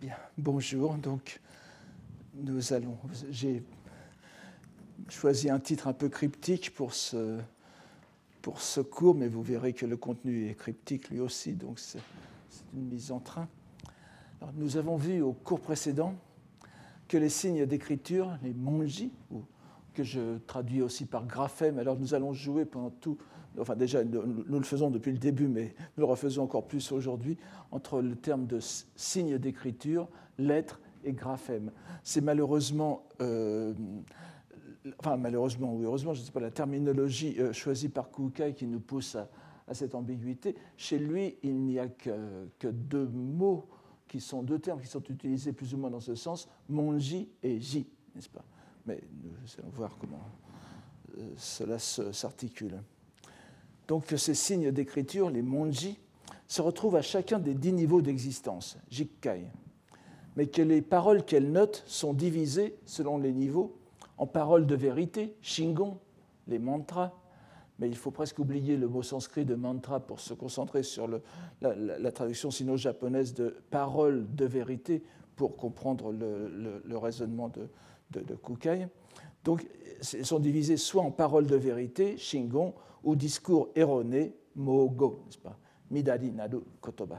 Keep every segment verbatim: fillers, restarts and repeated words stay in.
Bien, bonjour. Donc, nous allons. J'ai choisi un titre un peu cryptique pour ce, pour ce cours, mais vous verrez que le contenu est cryptique lui aussi, donc c'est, c'est une mise en train. Alors, nous avons vu au cours précédent que les signes d'écriture, les monji, ou que je traduis aussi par graphème, alors nous allons jouer pendant tout. Enfin, déjà, nous le faisons depuis le début, mais nous le refaisons encore plus aujourd'hui, entre le terme de signe d'écriture, lettre et graphème. C'est malheureusement, euh, enfin malheureusement ou heureusement, je ne sais pas, la terminologie euh, choisie par Kukai qui nous pousse à, à cette ambiguïté. Chez lui, il n'y a que, que deux mots, qui sont deux termes qui sont utilisés plus ou moins dans ce sens, monji et ji, n'est-ce pas? Mais nous allons voir comment euh, cela se, s'articule. Donc ces signes d'écriture, les monji, se retrouvent à chacun des dix niveaux d'existence, jikkai, mais que les paroles qu'elles notent sont divisées selon les niveaux en paroles de vérité, shingon, les mantras, mais il faut presque oublier le mot sanskrit de mantra pour se concentrer sur le, la, la, la traduction sino-japonaise de paroles de vérité pour comprendre le, le, le raisonnement de, de, de Kukai. Donc, elles sont divisées soit en paroles de vérité, shingon, ou discours erronés, mogo, n'est-ce pas, midari nadu kotoba.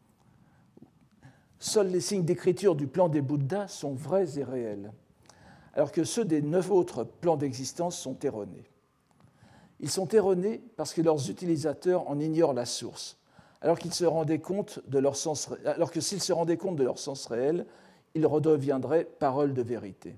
Seuls les signes d'écriture du plan des Bouddhas sont vrais et réels, alors que ceux des neuf autres plans d'existence sont erronés. Ils sont erronés parce que leurs utilisateurs en ignorent la source, alors, qu'ils se rendaient compte de leur sens, alors que s'ils se rendaient compte de leur sens réel, ils redeviendraient paroles de vérité.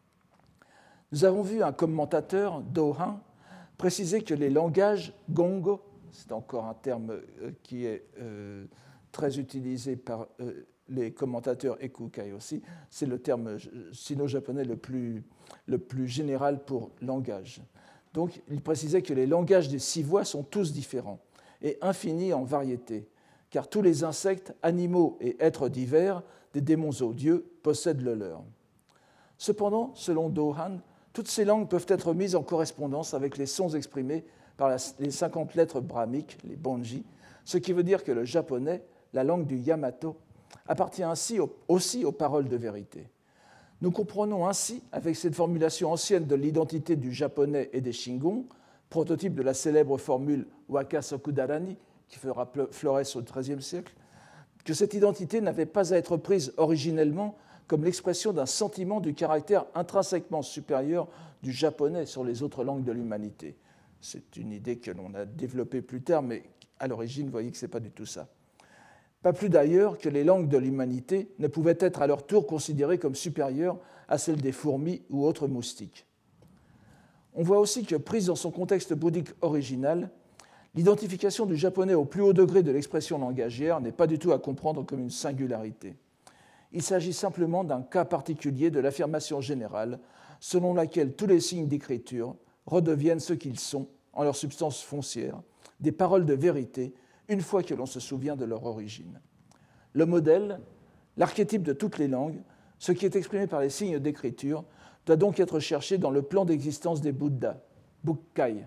Nous avons vu un commentateur, Dohan, préciser que les langages gongo, c'est encore un terme qui est euh, très utilisé par euh, les commentateurs et Kukai aussi, c'est le terme sino-japonais le plus, le plus général pour langage. Donc, il précisait que les langages des six voix sont tous différents et infinis en variété, car tous les insectes, animaux et êtres divers, des démons aux dieux, possèdent le leur. Cependant, selon Dohan, toutes ces langues peuvent être mises en correspondance avec les sons exprimés par les cinquante lettres brahmiques, les bonji, ce qui veut dire que le japonais, la langue du Yamato, appartient ainsi aussi aux paroles de vérité. Nous comprenons ainsi, avec cette formulation ancienne de l'identité du japonais et des shingon, prototype de la célèbre formule Waka Sokudarani, qui fera florès au treizième siècle, que cette identité n'avait pas à être prise originellement comme l'expression d'un sentiment du caractère intrinsèquement supérieur du japonais sur les autres langues de l'humanité. C'est une idée que l'on a développée plus tard, mais à l'origine, vous voyez que ce n'est pas du tout ça. Pas plus d'ailleurs que les langues de l'humanité ne pouvaient être à leur tour considérées comme supérieures à celles des fourmis ou autres moustiques. On voit aussi que, prise dans son contexte bouddhique original, l'identification du japonais au plus haut degré de l'expression langagière n'est pas du tout à comprendre comme une singularité. Il s'agit simplement d'un cas particulier de l'affirmation générale selon laquelle tous les signes d'écriture redeviennent ce qu'ils sont en leur substance foncière, des paroles de vérité, une fois que l'on se souvient de leur origine. Le modèle, l'archétype de toutes les langues, ce qui est exprimé par les signes d'écriture, doit donc être cherché dans le plan d'existence des Bouddhas, Bukkai,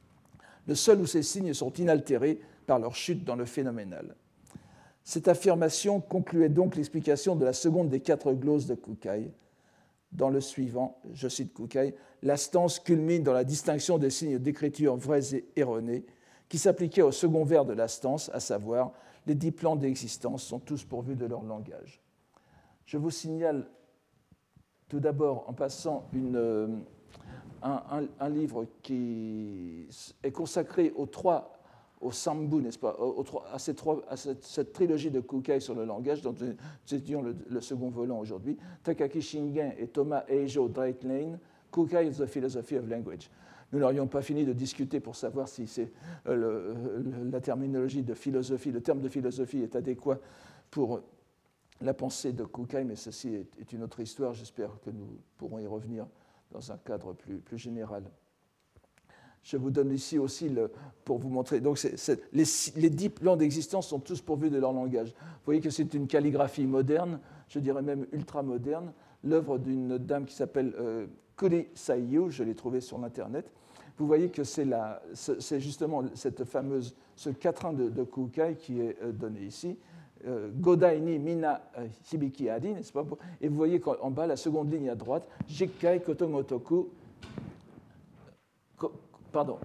le seul où ces signes sont inaltérés par leur chute dans le phénoménal. Cette affirmation concluait donc l'explication de la seconde des quatre glosses de Kukai. Dans le suivant, je cite Kukai, la stance culmine dans la distinction des signes d'écriture vrais et erronés, qui s'appliquait au second vers de la stance, à savoir les dix plans d'existence sont tous pourvus de leur langage. Je vous signale tout d'abord, en passant, une, un, un, un livre qui est consacré aux trois au Sambu, n'est-ce pas, au, à, ces trois, à cette, cette trilogie de Kukai sur le langage, dont nous étudions le, le second volant aujourd'hui, Takaki Shingen et Thomas Eijo Drake-Lane, Kukai, The Philosophy of Language. Nous n'aurions pas fini de discuter pour savoir si c'est, euh, le, le, la terminologie de philosophie, le terme de philosophie est adéquat pour la pensée de Kukai, mais ceci est, est une autre histoire. J'espère que nous pourrons y revenir dans un cadre plus, plus général. Je vous donne ici aussi, le, pour vous montrer, donc c'est, c'est, les, les dix plans d'existence sont tous pourvus de leur langage. Vous voyez que c'est une calligraphie moderne, je dirais même ultra-moderne, l'œuvre d'une dame qui s'appelle euh, Kuri Saiyu, je l'ai trouvée sur l'Internet. Vous voyez que c'est, la, c'est justement cette fameuse, ce quatrain de, de Kukai qui est donné ici. euh, Godai ni mina euh, hibiki ari, n'est-ce pas? Et vous voyez qu'en bas, la seconde ligne à droite, Jikkai kotogotoku, ko, pardon.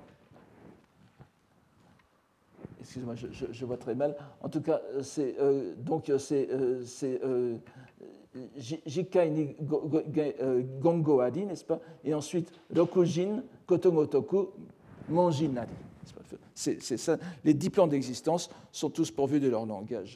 Excusez-moi, je, je, je vois très mal. En tout cas, c'est euh, donc c'est euh, euh, Jikkai ni go, go, euh, gongo ari, n'est-ce pas? Et ensuite Rokujin kotogotoku monjinari. C'est, c'est ça. Les dix plans d'existence sont tous pourvus de leur langage.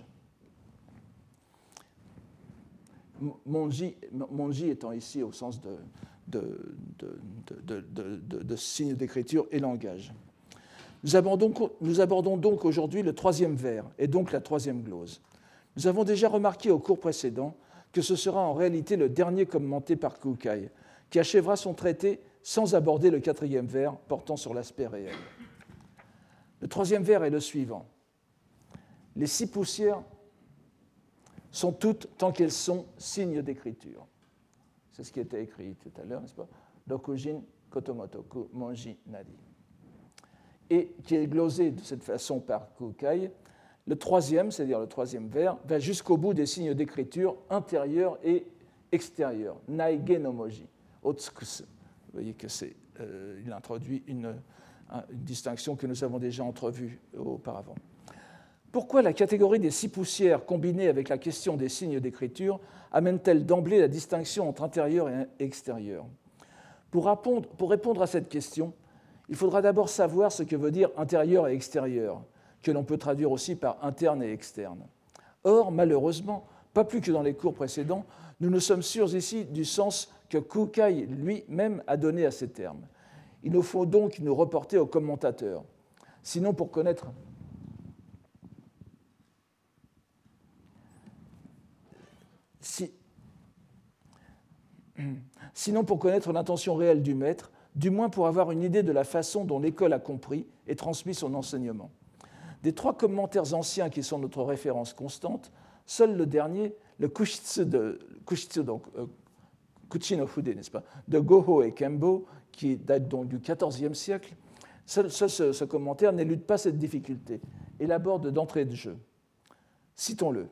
Monji, monji étant ici au sens de, de, de, de, de, de, de signe d'écriture et langage. Nous abordons, nous abordons donc aujourd'hui le troisième vers, et donc la troisième glose. Nous avons déjà remarqué au cours précédent que ce sera en réalité le dernier commenté par Kukai, qui achèvera son traité sans aborder le quatrième vers portant sur l'aspect réel. Le troisième vers est le suivant. Les six poussières sont toutes, tant qu'elles sont, signes d'écriture. C'est ce qui était écrit tout à l'heure, n'est-ce pas? Rokujin kotogotoku monji nari. Et qui est glosé de cette façon par Kukai. Le troisième, c'est-à-dire le troisième vers, va jusqu'au bout des signes d'écriture intérieurs et extérieurs. Naige no moji, otsukusu. Vous voyez que c'est, euh, il introduit une, une distinction que nous avons déjà entrevue auparavant. Pourquoi la catégorie des six poussières combinée avec la question des signes d'écriture amène-t-elle d'emblée la distinction entre intérieur et extérieur? Pour répondre, pour répondre à cette question, il faudra d'abord savoir ce que veut dire intérieur et extérieur, que l'on peut traduire aussi par interne et externe. Or, malheureusement, pas plus que dans les cours précédents, nous nous sommes sûrs ici du sens que Kukai lui-même a donné à ces termes. Il nous faut donc nous reporter aux commentateurs. Sinon, pour connaître... Si... Sinon, pour connaître l'intention réelle du maître, du moins pour avoir une idée de la façon dont l'école a compris et transmis son enseignement. Des trois commentaires anciens qui sont notre référence constante, seul le dernier, le Kushitsu de, Kushitsu, donc, euh, Kuchi no Fude, n'est-ce pas, de Goho et Kembo, qui date donc du quatorzième siècle, seul, seul ce, ce commentaire n'élude pas cette difficulté et l'aborde d'entrée de jeu. Citons-le.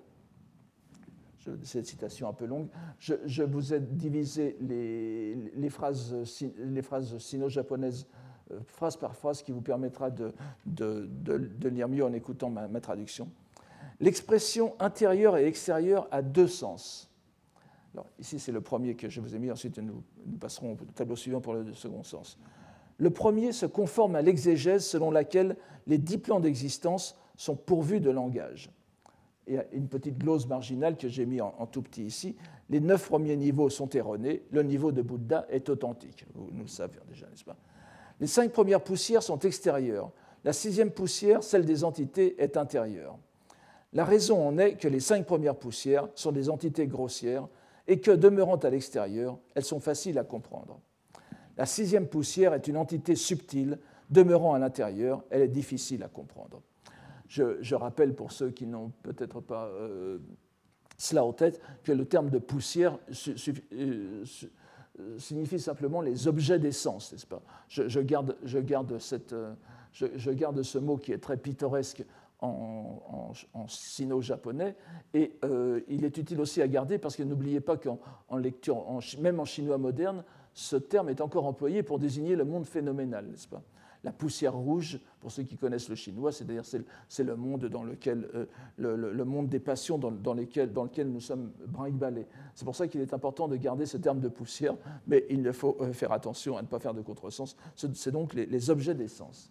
Cette citation un peu longue. Je, je vous ai divisé les, les phrases, les phrases sino-japonaises euh, phrase par phrase, qui vous permettra de, de, de, de lire mieux en écoutant ma, ma traduction. L'expression intérieur et extérieur a deux sens. Alors, ici, c'est le premier que je vous ai mis. Ensuite, nous, nous passerons au tableau suivant pour le second sens. Le premier se conforme à l'exégèse selon laquelle les dix plans d'existence sont pourvus de langage. Et une petite glose marginale que j'ai mis en, en tout petit ici. Les neuf premiers niveaux sont erronés. Le niveau de Bouddha est authentique. Vous nous le savez déjà, n'est-ce pas? Les cinq premières poussières sont extérieures. La sixième poussière, celle des entités, est intérieure. La raison en est que les cinq premières poussières sont des entités grossières et que, demeurant à l'extérieur, elles sont faciles à comprendre. La sixième poussière est une entité subtile. Demeurant à l'intérieur, elle est difficile à comprendre. Je, je rappelle pour ceux qui n'ont peut-être pas euh, cela en tête que le terme de poussière su, su, euh, su, signifie simplement les objets des sens, n'est-ce pas? je, je, garde, je, garde cette, euh, je, je garde ce mot qui est très pittoresque en, en, en sino-japonais et euh, il est utile aussi à garder parce que n'oubliez pas qu'en en lecture, en, même en chinois moderne, ce terme est encore employé pour désigner le monde phénoménal, n'est-ce pas? La poussière rouge, pour ceux qui connaissent le chinois, c'est-à-dire c'est, c'est le monde dans lequel euh, le, le, le monde des passions dans, dans, lesquelles, dans lequel nous sommes brinque-ballés. C'est pour ça qu'il est important de garder ce terme de poussière, mais il faut faire attention à ne pas faire de contresens. C'est donc les, les objets des sens.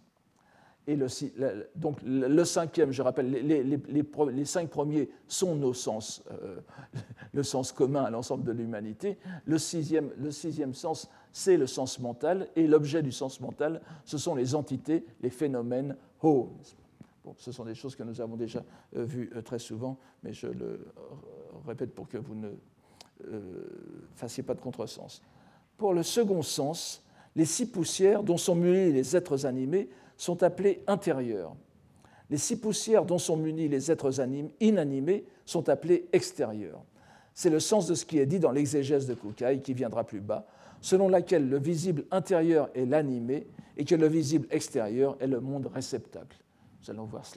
Et le, donc le cinquième, je rappelle, les, les, les, les cinq premiers sont nos sens, euh, le sens commun à l'ensemble de l'humanité. Le sixième, le sixième sens, c'est le sens mental, et l'objet du sens mental, ce sont les entités, les phénomènes ho. Bon, ce sont des choses que nous avons déjà euh, vues euh, très souvent, mais je le euh, répète pour que vous ne euh, fassiez pas de contresens. Pour le second sens, les six poussières dont sont munis les êtres animés sont appelés intérieurs. Les six poussières dont sont munis les êtres inanimés sont appelés extérieurs. C'est le sens de ce qui est dit dans l'exégèse de Kukai, qui viendra plus bas, selon laquelle le visible intérieur est l'animé et que le visible extérieur est le monde réceptacle. Nous allons voir cela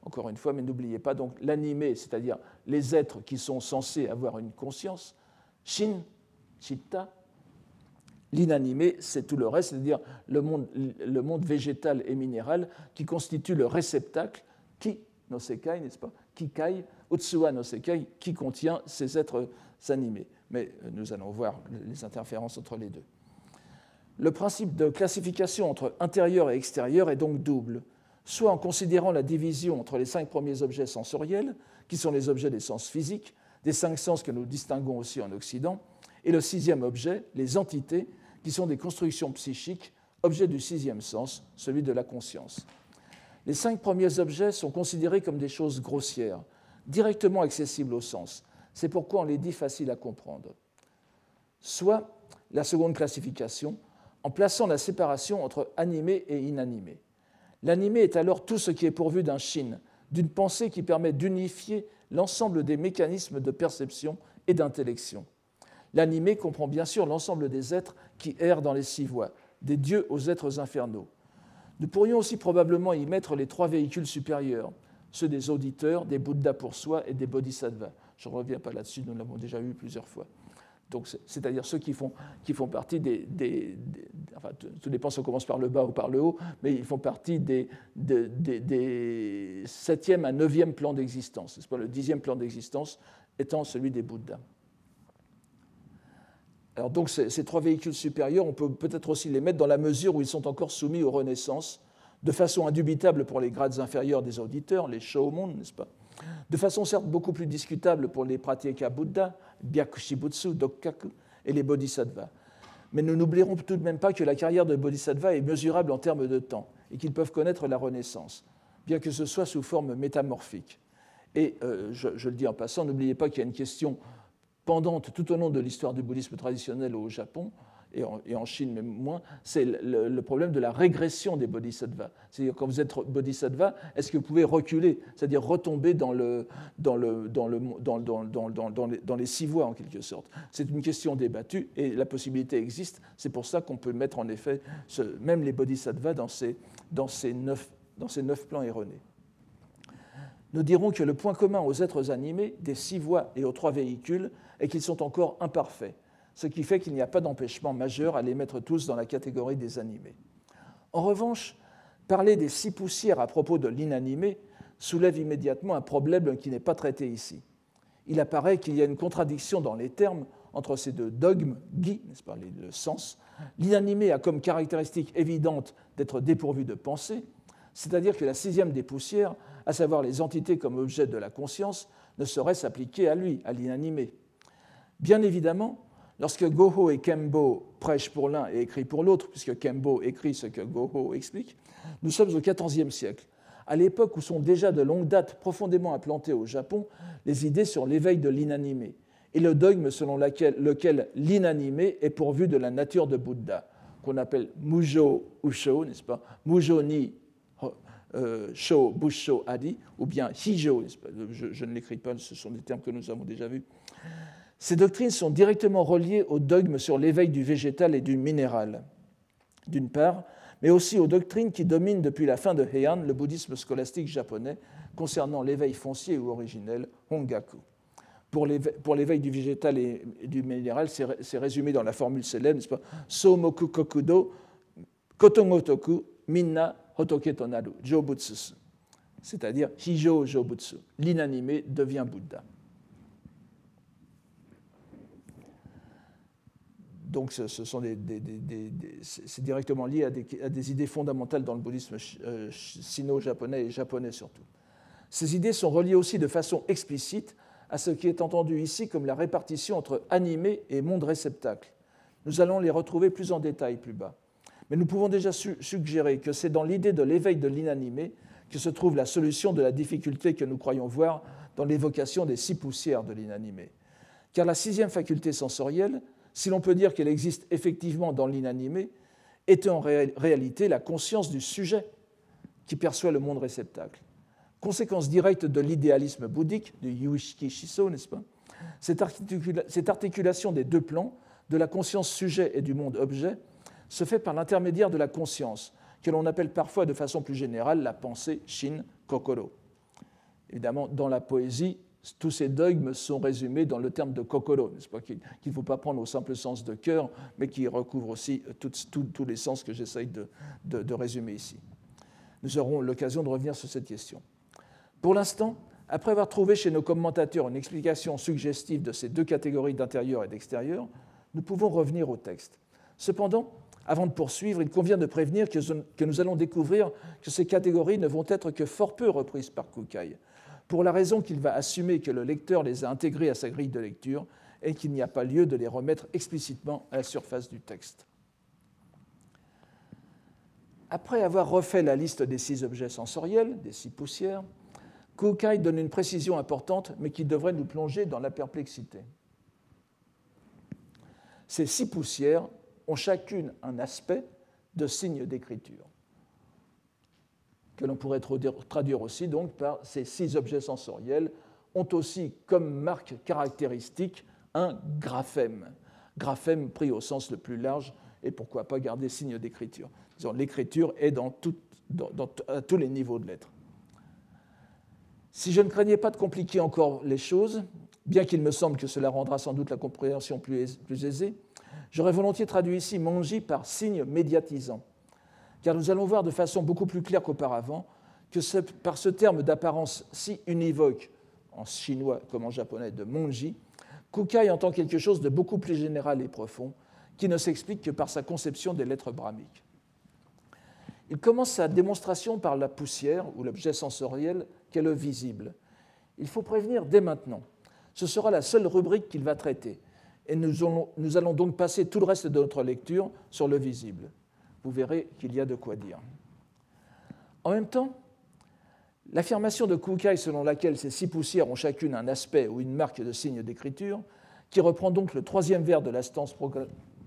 encore une fois, mais n'oubliez pas donc l'animé, c'est-à-dire les êtres qui sont censés avoir une conscience, shin, chitta. L'inanimé, c'est tout le reste, c'est-à-dire le monde, le monde végétal et minéral qui constitue le réceptacle ki no sekai, n'est-ce pas, kikai, utsuwa no sekai, qui contient ces êtres animés. Mais nous allons voir les interférences entre les deux. Le principe de classification entre intérieur et extérieur est donc double, soit en considérant la division entre les cinq premiers objets sensoriels, qui sont les objets des sens physiques, des cinq sens que nous distinguons aussi en Occident, et le sixième objet, les entités, qui sont des constructions psychiques, objets du sixième sens, celui de la conscience. Les cinq premiers objets sont considérés comme des choses grossières, directement accessibles au sens. C'est pourquoi on les dit faciles à comprendre. Soit la seconde classification, en plaçant la séparation entre animé et inanimé. L'animé est alors tout ce qui est pourvu d'un shin, d'une pensée qui permet d'unifier l'ensemble des mécanismes de perception et d'intellection. L'animé comprend bien sûr l'ensemble des êtres qui errent dans les six voies, des dieux aux êtres infernaux. Nous pourrions aussi probablement y mettre les trois véhicules supérieurs, ceux des auditeurs, des Bouddhas pour soi et des bodhisattvas. Je ne reviens pas là-dessus, nous l'avons déjà vu plusieurs fois. Donc, c'est-à-dire ceux qui font, qui font partie des, des, des enfin, tout dépend si on commence par le bas ou par le haut, mais ils font partie des, des, des, des septième à neuvième plans d'existence, n'est-ce pas, le dixième plan d'existence étant celui des Bouddhas. Alors donc ces, ces trois véhicules supérieurs, on peut peut-être aussi les mettre dans la mesure où ils sont encore soumis aux renaissances, de façon indubitable pour les grades inférieurs des auditeurs, les Shōmon, n'est-ce pas, de façon certes beaucoup plus discutable pour les Pratyeka Bouddha, Byakushibutsu, Dokkaku et les Bodhisattvas. Mais nous n'oublierons tout de même pas que la carrière de Bodhisattva est mesurable en termes de temps et qu'ils peuvent connaître la renaissance, bien que ce soit sous forme métamorphique. Et euh, je, je le dis en passant, n'oubliez pas qu'il y a une question pendante tout au long de l'histoire du bouddhisme traditionnel au Japon, et en, et en Chine même moins, c'est le, le problème de la régression des bodhisattvas. C'est-à-dire quand vous êtes bodhisattva, est-ce que vous pouvez reculer, c'est-à-dire retomber dans, le, dans, le, dans, le, dans, dans, dans, dans, dans, les, dans les six voies en quelque sorte. C'est une question débattue et la possibilité existe. C'est pour ça qu'on peut mettre en effet ce, même les bodhisattvas dans ces, dans, ces neuf, dans ces neuf plans erronés. Nous dirons que le point commun aux êtres animés, des six voies et aux trois véhicules, est qu'ils sont encore imparfaits, ce qui fait qu'il n'y a pas d'empêchement majeur à les mettre tous dans la catégorie des animés. En revanche, parler des six poussières à propos de l'inanimé soulève immédiatement un problème qui n'est pas traité ici. Il apparaît qu'il y a une contradiction dans les termes entre ces deux dogmes, gi, n'est-ce pas, le sens. L'inanimé a comme caractéristique évidente d'être dépourvu de pensée, c'est-à-dire que la sixième des poussières, à savoir les entités comme objet de la conscience, ne saurait s'appliquer à lui, à l'inanimé. Bien évidemment, lorsque Goho et Kembo prêchent pour l'un et écrivent pour l'autre, puisque Kembo écrit ce que Goho explique, nous sommes au quatorzième siècle, à l'époque où sont déjà de longue date profondément implantées au Japon les idées sur l'éveil de l'inanimé et le dogme selon laquelle, lequel l'inanimé est pourvu de la nature de Bouddha, qu'on appelle Mujo Usho, n'est-ce pas, Mujo ni euh, Sho Busho Adi, ou bien Hijo, n'est-ce pas, je, je ne l'écris pas, ce sont des termes que nous avons déjà vus. Ces doctrines sont directement reliées au dogme sur l'éveil du végétal et du minéral, d'une part, mais aussi aux doctrines qui dominent depuis la fin de Heian le bouddhisme scolastique japonais concernant l'éveil foncier ou originel, Hongaku. Pour l'éveil du végétal et du minéral, c'est résumé dans la formule célèbre, n'est-ce pas, Somoku Kokudo, Kotongotoku, Minna Hotoke to naru, Jobutsu, c'est-à-dire Hijo Jobutsu, l'inanimé devient Bouddha. Donc, ce sont des, des, des, des, c'est directement lié à des, à des idées fondamentales dans le bouddhisme sino-japonais et japonais surtout. Ces idées sont reliées aussi de façon explicite à ce qui est entendu ici comme la répartition entre animé et monde réceptacle. Nous allons les retrouver plus en détail plus bas. Mais nous pouvons déjà su- suggérer que c'est dans l'idée de l'éveil de l'inanimé que se trouve la solution de la difficulté que nous croyons voir dans l'évocation des six poussières de l'inanimé. Car la sixième faculté sensorielle, si l'on peut dire qu'elle existe effectivement dans l'inanimé, est en ré- réalité la conscience du sujet qui perçoit le monde réceptacle. Conséquence directe de l'idéalisme bouddhique, du Yuishiki Shiso, n'est-ce pas ? Cette, articula- cette articulation des deux plans, de la conscience sujet et du monde objet, se fait par l'intermédiaire de la conscience, que l'on appelle parfois de façon plus générale la pensée shin kokoro. Évidemment, dans la poésie, tous ces dogmes sont résumés dans le terme de kokoro, n'est-ce pas, qu'il ne faut pas prendre au simple sens de cœur, mais qui recouvre aussi tous les sens que j'essaye de, de, de résumer ici. Nous aurons l'occasion de revenir sur cette question. Pour l'instant, après avoir trouvé chez nos commentateurs une explication suggestive de ces deux catégories d'intérieur et d'extérieur, nous pouvons revenir au texte. Cependant, avant de poursuivre, il convient de prévenir que nous allons découvrir que ces catégories ne vont être que fort peu reprises par Kukai, pour la raison qu'il va assumer que le lecteur les a intégrées à sa grille de lecture et qu'il n'y a pas lieu de les remettre explicitement à la surface du texte. Après avoir refait la liste des six objets sensoriels, des six poussières, Kukai donne une précision importante, mais qui devrait nous plonger dans la perplexité. Ces six poussières ont chacune un aspect de signe d'écriture, que l'on pourrait traduire aussi donc par ces six objets sensoriels ont aussi comme marque caractéristique un graphème, graphème pris au sens le plus large, et pourquoi pas garder signe d'écriture. Disons, l'écriture est dans, tout, dans, dans à tous les niveaux de lettres. Si je ne craignais pas de compliquer encore les choses, bien qu'il me semble que cela rendra sans doute la compréhension plus, plus aisée, j'aurais volontiers traduit ici manji par signe médiatisant, car nous allons voir de façon beaucoup plus claire qu'auparavant que ce, par ce terme d'apparence si univoque, en chinois comme en japonais, de monji, Kukai entend quelque chose de beaucoup plus général et profond, qui ne s'explique que par sa conception des lettres brahmiques. Il commence sa démonstration par la poussière, ou l'objet sensoriel, qu'est le visible. Il faut prévenir dès maintenant. Ce sera la seule rubrique qu'il va traiter, et nous allons, nous allons donc passer tout le reste de notre lecture sur le visible. Vous verrez qu'il y a de quoi dire. En même temps, l'affirmation de Kukai selon laquelle ces six poussières ont chacune un aspect ou une marque de signe d'écriture, qui reprend donc le troisième vers de la stance, progr...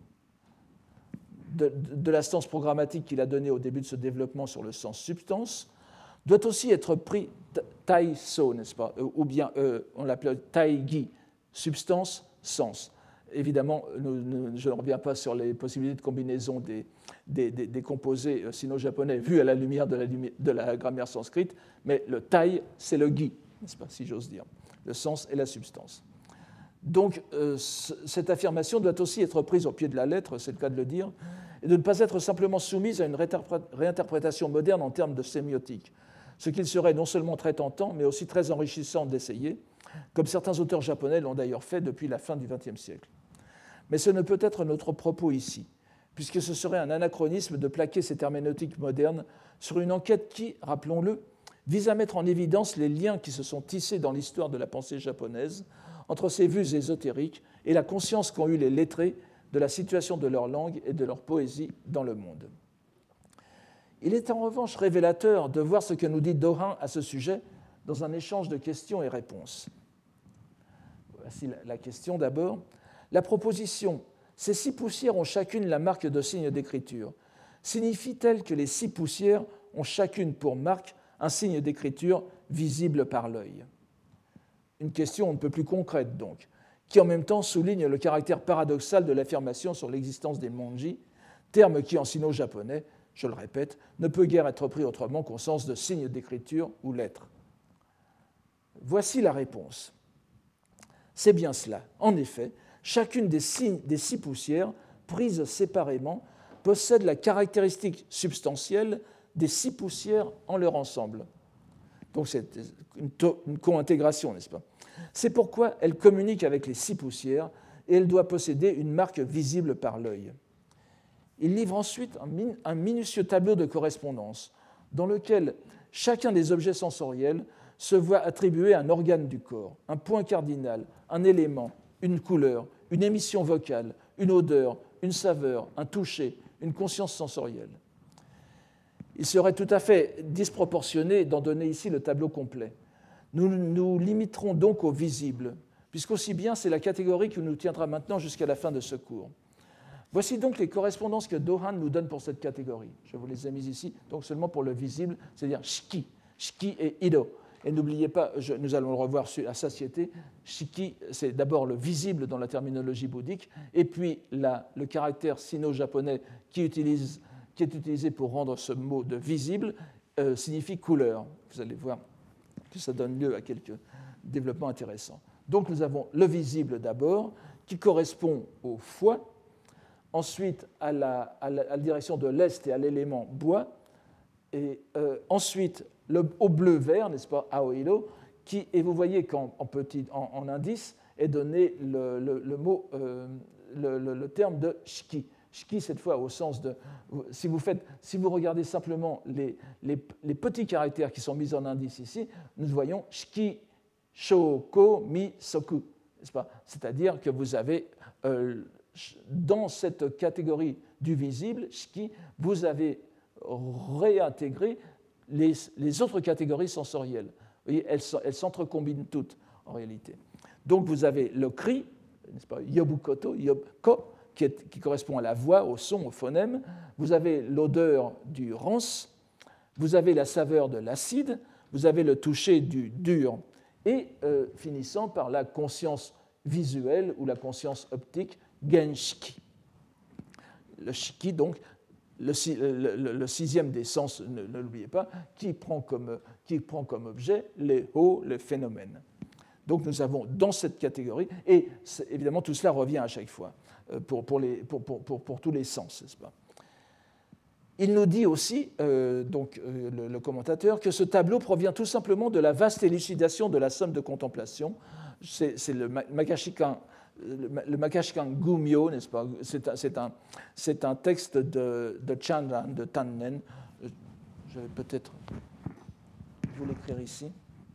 de, de la stance programmatique qu'il a donnée au début de ce développement sur le sens substance, doit aussi être pris tai-so, n'est-ce pas, ou bien euh, on l'appelle tai-gi, substance, sens. Évidemment, nous, nous, je ne reviens pas sur les possibilités de combinaison des, des, des, des composés sino-japonais vus à la lumière de la, de la grammaire sanscrite, mais le tai, c'est le gi, n'est-ce pas, si j'ose dire, le sens et la substance. Donc, euh, cette affirmation doit aussi être prise au pied de la lettre, c'est le cas de le dire, et de ne pas être simplement soumise à une réinterprétation moderne en termes de sémiotique, ce qu'il serait non seulement très tentant, mais aussi très enrichissant d'essayer, comme certains auteurs japonais l'ont d'ailleurs fait depuis la fin du vingtième siècle. Mais ce ne peut être notre propos ici, puisque ce serait un anachronisme de plaquer ces herméneutiques modernes sur une enquête qui, rappelons-le, vise à mettre en évidence les liens qui se sont tissés dans l'histoire de la pensée japonaise entre ces vues ésotériques et la conscience qu'ont eue les lettrés de la situation de leur langue et de leur poésie dans le monde. Il est en revanche révélateur de voir ce que nous dit Dohan à ce sujet dans un échange de questions et réponses. Voici la question d'abord. La proposition « Ces six poussières ont chacune la marque de signe d'écriture » signifie-t-elle que les six poussières ont chacune pour marque un signe d'écriture visible par l'œil ? Une question un peu plus concrète donc, qui en même temps souligne le caractère paradoxal de l'affirmation sur l'existence des monji, terme qui en sino-japonais, je le répète, ne peut guère être pris autrement qu'au sens de signe d'écriture ou lettre. Voici la réponse. C'est bien cela. En effet, chacune des, signes, des six poussières, prises séparément, possède la caractéristique substantielle des six poussières en leur ensemble. Donc c'est une, une co-intégration, n'est-ce pas ? C'est pourquoi elle communique avec les six poussières et elle doit posséder une marque visible par l'œil. Il livre ensuite un, min, un minutieux tableau de correspondance dans lequel chacun des objets sensoriels se voit attribuer un organe du corps, un point cardinal, un élément, une couleur, une émission vocale, une odeur, une saveur, un toucher, une conscience sensorielle. Il serait tout à fait disproportionné d'en donner ici le tableau complet. Nous nous limiterons donc au visible, puisqu'aussi bien c'est la catégorie qui nous tiendra maintenant jusqu'à la fin de ce cours. Voici donc les correspondances que Dohan nous donne pour cette catégorie. Je vous les ai mises ici, donc seulement pour le visible, c'est-à-dire shiki, shiki et ido. Et n'oubliez pas, je, nous allons le revoir à satiété, shiki, c'est d'abord le visible dans la terminologie bouddhique, et puis la, le caractère sino-japonais qui, utilise, qui est utilisé pour rendre ce mot de visible euh, signifie couleur. Vous allez voir que ça donne lieu à quelques développements intéressants. Donc nous avons le visible d'abord, qui correspond au foie, ensuite à la, à la, à la direction de l'est et à l'élément bois, et euh, ensuite le, au bleu-vert, n'est-ce pas, Aoilo, qui, et vous voyez qu'en en petit, en, en indice est donné le, le, le mot, euh, le, le, le terme de shiki. Shiki, cette fois, au sens de... Si vous, faites, si vous regardez simplement les, les, les petits caractères qui sont mis en indice ici, nous voyons shiki, shoko, mi, soku. N'est-ce pas ? C'est-à-dire que vous avez, euh, dans cette catégorie du visible, shiki, vous avez réintégré les, les autres catégories sensorielles. Vous voyez, elles, elles s'entrecombinent toutes, en réalité. Donc, vous avez le cri, n'est-ce pas, yobukoto, yobko, qui, est, qui correspond à la voix, au son, au phonème. Vous avez l'odeur du rance, vous avez la saveur de l'acide, vous avez le toucher du dur, et euh, finissant par la conscience visuelle ou la conscience optique, genshiki. Le shiki, donc, le, le, le sixième des sens, ne, ne l'oubliez pas, qui prend, comme, qui prend comme objet les hauts, les phénomènes. Donc nous avons dans cette catégorie, et évidemment tout cela revient à chaque fois pour, pour, les, pour, pour, pour, pour tous les sens, n'est-ce pas ? Il nous dit aussi, euh, donc, euh, le, le commentateur, que ce tableau provient tout simplement de la vaste élucidation de la somme de contemplation. C'est, c'est le Makashikan, le Makashikan Gumyo, n'est-ce pas ? C'est un, c'est un, c'est un texte de, de Chandran, de Tannen. Je vais peut-être vous l'écrire ici.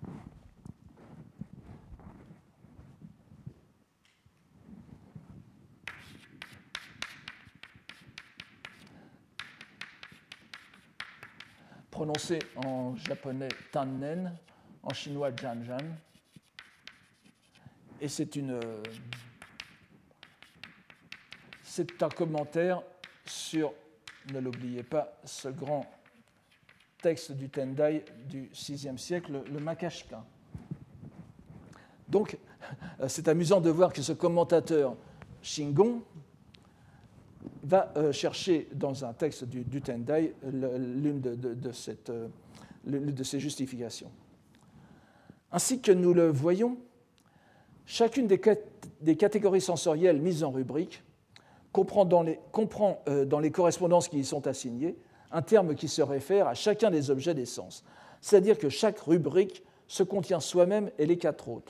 Prononcé en japonais Tannen, en chinois Janjan. Et c'est, une, c'est un commentaire sur, ne l'oubliez pas, ce grand texte du Tendai du sixième siècle, le Makashikan. Donc, c'est amusant de voir que ce commentateur Shingon va chercher dans un texte du, du Tendai l'une de, de, de, cette, l'une de ces justifications. Ainsi que nous le voyons, chacune des, cat- des catégories sensorielles mises en rubrique comprend, dans les, comprend euh, dans les correspondances qui y sont assignées un terme qui se réfère à chacun des objets des sens. C'est-à-dire que chaque rubrique se contient soi-même et les quatre autres.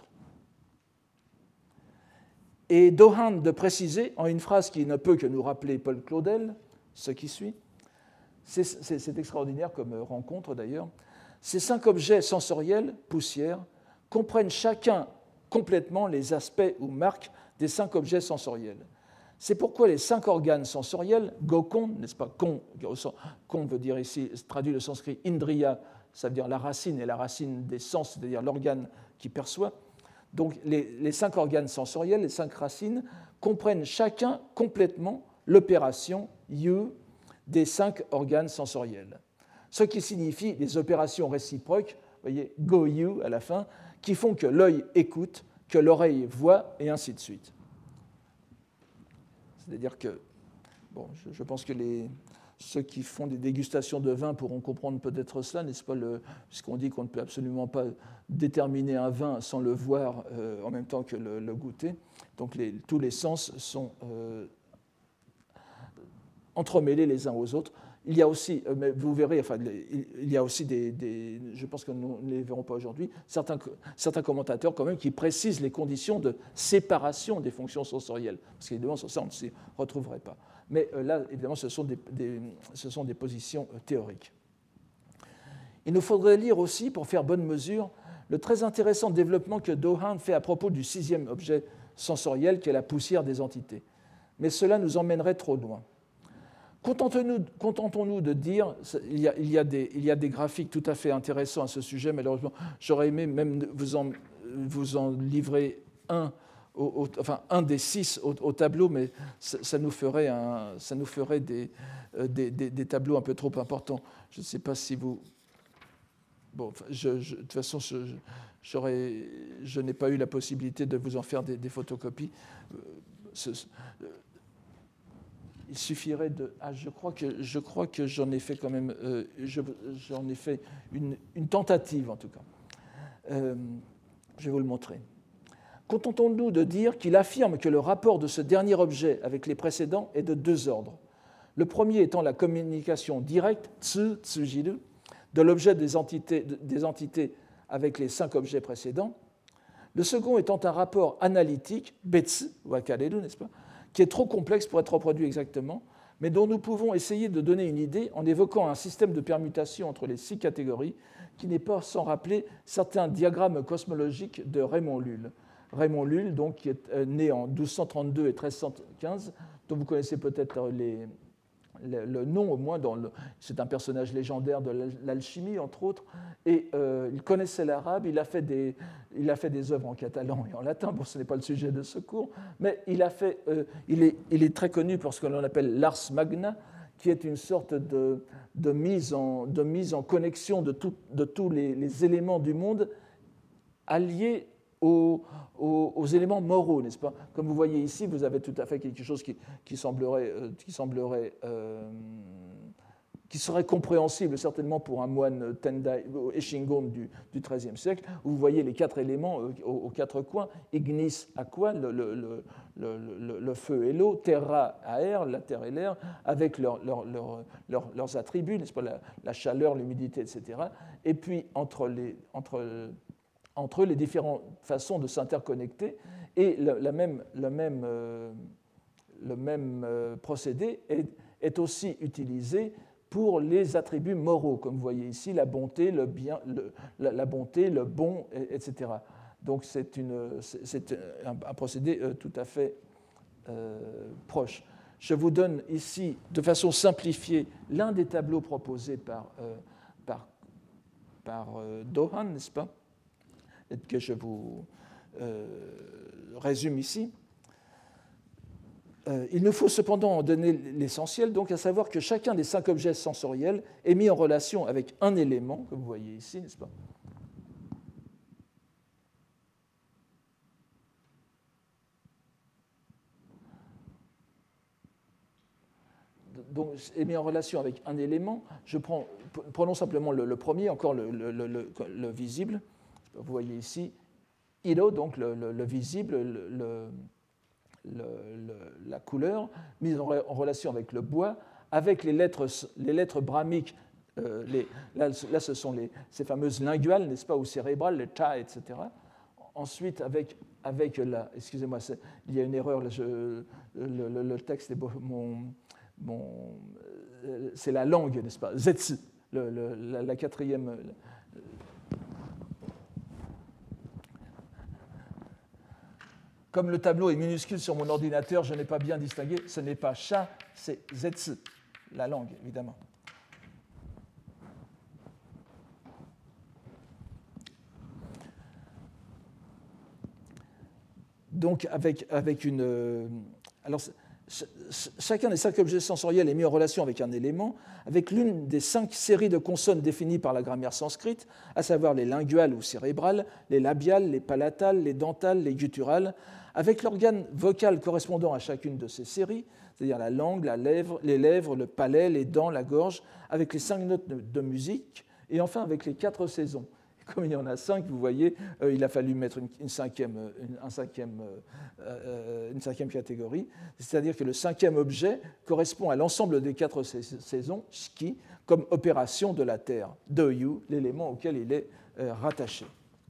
Et Dohan de préciser, en une phrase qui ne peut que nous rappeler Paul Claudel, ce qui suit, c'est, c'est, c'est extraordinaire comme rencontre d'ailleurs, ces cinq objets sensoriels, poussière, comprennent chacun complètement les aspects ou marques des cinq objets sensoriels. C'est pourquoi les cinq organes sensoriels, Gokon, n'est-ce pas, kon, kon veut dire ici, traduit le sanskrit indriya, ça veut dire la racine, et la racine des sens, c'est-à-dire l'organe qui perçoit. Donc les, les cinq organes sensoriels, les cinq racines, comprennent chacun complètement l'opération yu des cinq organes sensoriels. Ce qui signifie les opérations réciproques, vous voyez, go-yu à la fin, qui font que l'œil écoute, que l'oreille voit, et ainsi de suite. C'est-à-dire que, bon, je, je pense que les, ceux qui font des dégustations de vin pourront comprendre peut-être cela, n'est-ce pas, le, puisqu'on dit qu'on ne peut absolument pas déterminer un vin sans le voir euh, en même temps que le, le goûter. Donc les, tous les sens sont euh, entremêlés les uns aux autres. Il y a aussi, mais vous verrez, enfin, il y a aussi des, des je pense que nous ne les verrons pas aujourd'hui, certains, certains commentateurs quand même qui précisent les conditions de séparation des fonctions sensorielles, parce qu'évidemment, sur ça, on ne s'y retrouverait pas. Mais là, évidemment, ce sont des, des, ce sont des positions théoriques. Il nous faudrait lire aussi, pour faire bonne mesure, le très intéressant développement que Dohan fait à propos du sixième objet sensoriel, qui est la poussière des entités. Mais cela nous emmènerait trop loin. Contentons-nous, contentons-nous de dire, il y, a, il, y a des, il y a des graphiques tout à fait intéressants à ce sujet, malheureusement, j'aurais aimé même vous en, vous en livrer un, au, au, enfin un des six au, au tableau, mais ça, ça nous ferait, un, ça nous ferait des, des, des, des tableaux un peu trop importants. Je ne sais pas si vous... Bon, je, je, de toute façon, je, j'aurais, je n'ai pas eu la possibilité de vous en faire des, des photocopies. Ce, Il suffirait de... Ah, je crois que, je crois que j'en ai fait quand même... Euh, je, j'en ai fait une, une tentative, en tout cas. Euh, je vais vous le montrer. Contentons-nous de dire qu'il affirme que le rapport de ce dernier objet avec les précédents est de deux ordres. Le premier étant la communication directe, tsu, tsujiru, de l'objet des entités, des entités avec les cinq objets précédents. Le second étant un rapport analytique, betsu, wakareru, n'est-ce pas, qui est trop complexe pour être reproduit exactement, mais dont nous pouvons essayer de donner une idée en évoquant un système de permutation entre les six catégories qui n'est pas sans rappeler certains diagrammes cosmologiques de Raymond Lull. Raymond Lull, donc, qui est né en douze cent trente-deux et treize cent quinze, dont vous connaissez peut-être les, le, le nom au moins, dans le, c'est un personnage légendaire de l'alchimie, entre autres, et euh, il connaissait l'arabe, il a fait des, il a fait des œuvres en catalan et en latin, bon, ce n'est pas le sujet de ce cours, mais il, a fait, euh, il, est, il est très connu pour ce que l'on appelle l'ars magna, qui est une sorte de, de, mise, en, de mise en connexion de, tout, de tous les, les éléments du monde alliés Aux, aux, aux éléments moraux, n'est-ce pas? Comme vous voyez ici, vous avez tout à fait quelque chose qui, qui semblerait, qui, semblerait euh, qui serait compréhensible certainement pour un moine Tendai Eshingon du, du XIIIe siècle, où vous voyez les quatre éléments aux, aux quatre coins, ignis, aqua, le, le, le, le, le feu et l'eau, terra, air, la terre et l'air, avec leur, leur, leur, leur, leurs attributs, n'est-ce pas? La, la chaleur, l'humidité, et cetera. Et puis, entre les... Entre, entre les différentes façons de s'interconnecter, et le, la même, le même, euh, le même euh, procédé est, est aussi utilisé pour les attributs moraux, comme vous voyez ici, la bonté, le bien, le, la, la bonté, le bon, et cetera. Donc c'est, une, c'est un, un procédé euh, tout à fait euh, proche. Je vous donne ici, de façon simplifiée, l'un des tableaux proposés par, euh, par, par euh, Dohan, n'est-ce pas, que je vous euh, résume ici. Euh, il nous faut cependant en donner l'essentiel, donc à savoir que chacun des cinq objets sensoriels est mis en relation avec un élément, comme vous voyez ici, n'est-ce pas? Donc, est mis en relation avec un élément. Je prends, prenons simplement le, le premier, encore le, le, le, le visible. Vous voyez ici, iro, donc le, le, le visible, le, le, le, la couleur, mise en, en relation avec le bois, avec les lettres, les lettres brahmiques. Euh, les, là, là, ce sont les, ces fameuses linguales, n'est-ce pas, ou cérébrales, les cha, et cetera. Ensuite, avec, avec la... Excusez-moi, il y a une erreur, là, je, le, le, le texte est beau, mon... Bon, c'est la langue, n'est-ce pas? Zetsu, le, le, la, la quatrième. Comme le tableau est minuscule sur mon ordinateur, je n'ai pas bien distingué. Ce n'est pas sha, c'est zetsu, la langue, évidemment. Donc, avec, avec une. Alors, chacun des cinq objets sensoriels est mis en relation avec un élément, avec l'une des cinq séries de consonnes définies par la grammaire sanscrite, à savoir les linguales ou cérébrales, les labiales, les palatales, les dentales, les gutturales, avec l'organe vocal correspondant à chacune de ces séries, c'est-à-dire la langue, la lèvre, les lèvres, le palais, les dents, la gorge, avec les cinq notes de musique, et enfin avec les quatre saisons. Comme il y en a cinq, vous voyez, euh, il a fallu mettre une, une, cinquième, une, un cinquième, euh, une cinquième catégorie, c'est-à-dire que le cinquième objet correspond à l'ensemble des quatre saisons, shiki, comme opération de la Terre, doyu, l'élément auquel il est euh, rattaché.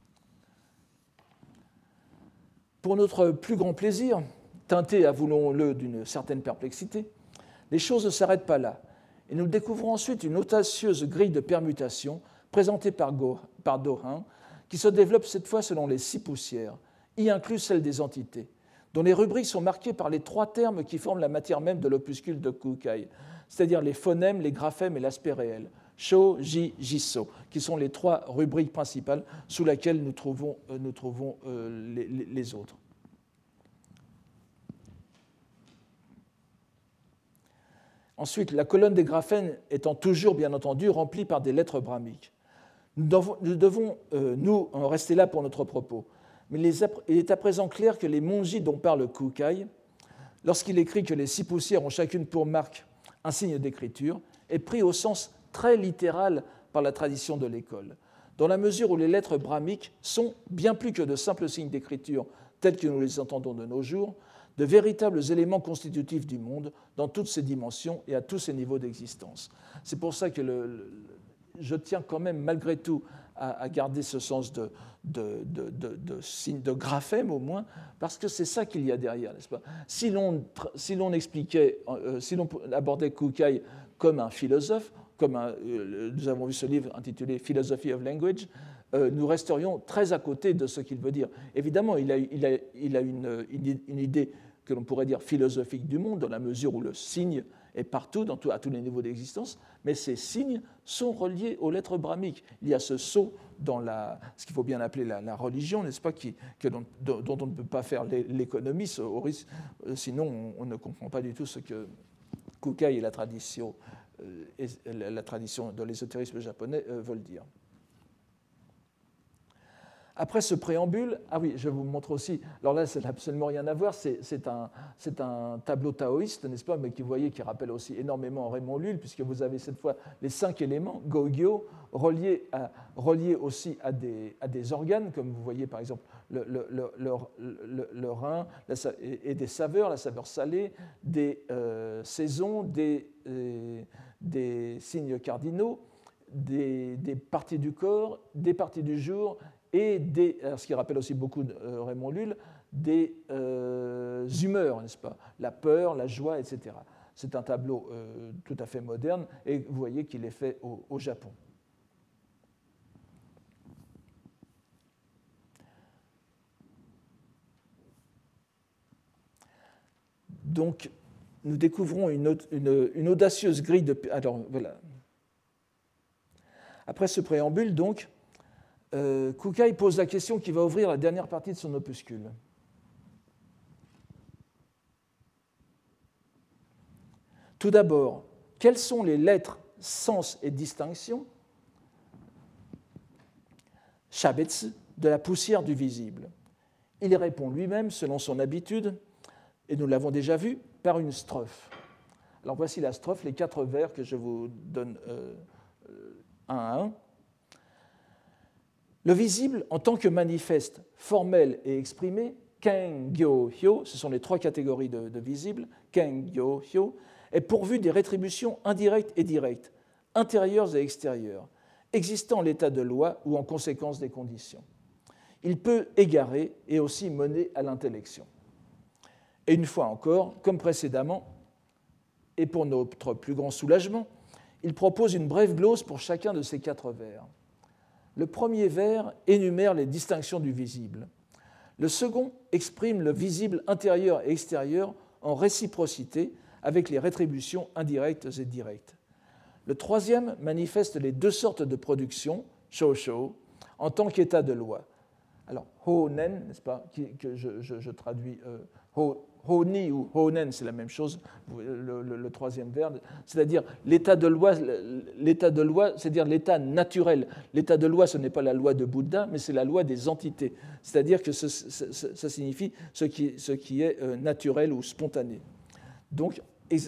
Pour notre plus grand plaisir, teinté, avouons-le, d'une certaine perplexité, les choses ne s'arrêtent pas là, et nous découvrons ensuite une audacieuse grille de permutations présentée par, Go, par Dohan, qui se développe cette fois selon les six poussières, y inclus celle des entités, dont les rubriques sont marquées par les trois termes qui forment la matière même de l'opuscule de Kukai, c'est-à-dire les phonèmes, les graphèmes et l'aspect réel, Sho, Ji, Jisso, qui sont les trois rubriques principales sous lesquelles nous trouvons, euh, nous trouvons euh, les, les autres. Ensuite, la colonne des graphèmes étant toujours, bien entendu, remplie par des lettres brahmiques. Nous devons, nous, devons, euh, nous en rester là pour notre propos. Mais les, il est à présent clair que les monji dont parle Kukai, lorsqu'il écrit que les six poussières ont chacune pour marque un signe d'écriture, est pris au sens très littéral par la tradition de l'école. dans la mesure où les lettres brahmiques sont, bien plus que de simples signes d'écriture tels que nous les entendons de nos jours, de véritables éléments constitutifs du monde dans toutes ses dimensions et à tous ses niveaux d'existence. C'est pour ça que le, le, je tiens quand même malgré tout à, à garder ce sens de, de, de, de, de, signe, de graphème au moins, parce que c'est ça qu'il y a derrière, n'est-ce pas ? Si l'on, si l'on expliquait, euh, si l'on abordait Kukai comme un philosophe, comme un, euh, nous avons vu ce livre intitulé Philosophy of Language, euh, nous resterions très à côté de ce qu'il veut dire. Évidemment, il a, il a, il a une, une, une idée que l'on pourrait dire philosophique du monde, dans la mesure où le signe est partout, dans tout, à tous les niveaux d'existence, mais ces signes sont reliés aux lettres brahmiques. Il y a ce saut dans la, ce qu'il faut bien appeler la, la religion, n'est-ce pas, qui, que dont, dont on ne peut pas faire l'économie, sinon on, on ne comprend pas du tout ce que Kukai et la tradition, euh, et la tradition de l'ésotérisme japonais euh, veulent dire. Après ce préambule, ah oui, je vous montre aussi, alors là, ça n'a absolument rien à voir, c'est, c'est, un, c'est un tableau taoïste, n'est-ce pas, mais qui, vous voyez, qui rappelle aussi énormément Raymond Lull, puisque vous avez cette fois les cinq éléments, Go-Gyo, reliés, à, reliés aussi à des, à des organes, comme vous voyez par exemple le, le, le, le, le, le rein la, et, et des saveurs, la saveur salée, des euh, saisons, des, euh, des signes cardinaux, des, des parties du corps, des parties du jour, et des, ce qui rappelle aussi beaucoup de euh, Raymond Lull, des euh, humeurs, n'est-ce pas ? La peur, la joie, et cetera. C'est un tableau euh, tout à fait moderne, et vous voyez qu'il est fait au, au Japon. Donc, nous découvrons une, une, une audacieuse grille de... Alors, voilà. Après ce préambule, donc, Euh, Kukai pose la question qui va ouvrir la dernière partie de son opuscule. Tout d'abord, quelles sont les lettres, sens et distinctions, shabetsu, de la poussière du visible ? Il répond lui-même, selon son habitude, et nous l'avons déjà vu, par une strophe. Alors voici la strophe, les quatre vers que je vous donne euh, un à un. Le visible, en tant que manifeste, formel et exprimé, Kengyo-hyo, ce sont les trois catégories de, de visibles, Kengyo-hyo, est pourvu des rétributions indirectes et directes, intérieures et extérieures, existant en l'état de loi ou en conséquence des conditions. Il peut égarer et aussi mener à l'intellection. Et une fois encore, comme précédemment, et pour notre plus grand soulagement, il propose une brève glose pour chacun de ces quatre vers. Le premier vers énumère les distinctions du visible. Le second exprime le visible intérieur et extérieur en réciprocité avec les rétributions indirectes et directes. Le troisième manifeste les deux sortes de production, shōshō, en tant qu'état de loi. Alors, honen, n'est-ce pas, que je, je, je traduis euh, ho, honi ou honen, c'est la même chose, le, le, le troisième vers, c'est-à-dire l'état de loi, l'état de loi, c'est-à-dire l'état naturel. L'état de loi, ce n'est pas la loi de Bouddha, mais c'est la loi des entités. C'est-à-dire que ce, ce, ça signifie ce qui, ce qui est euh, naturel ou spontané. Donc,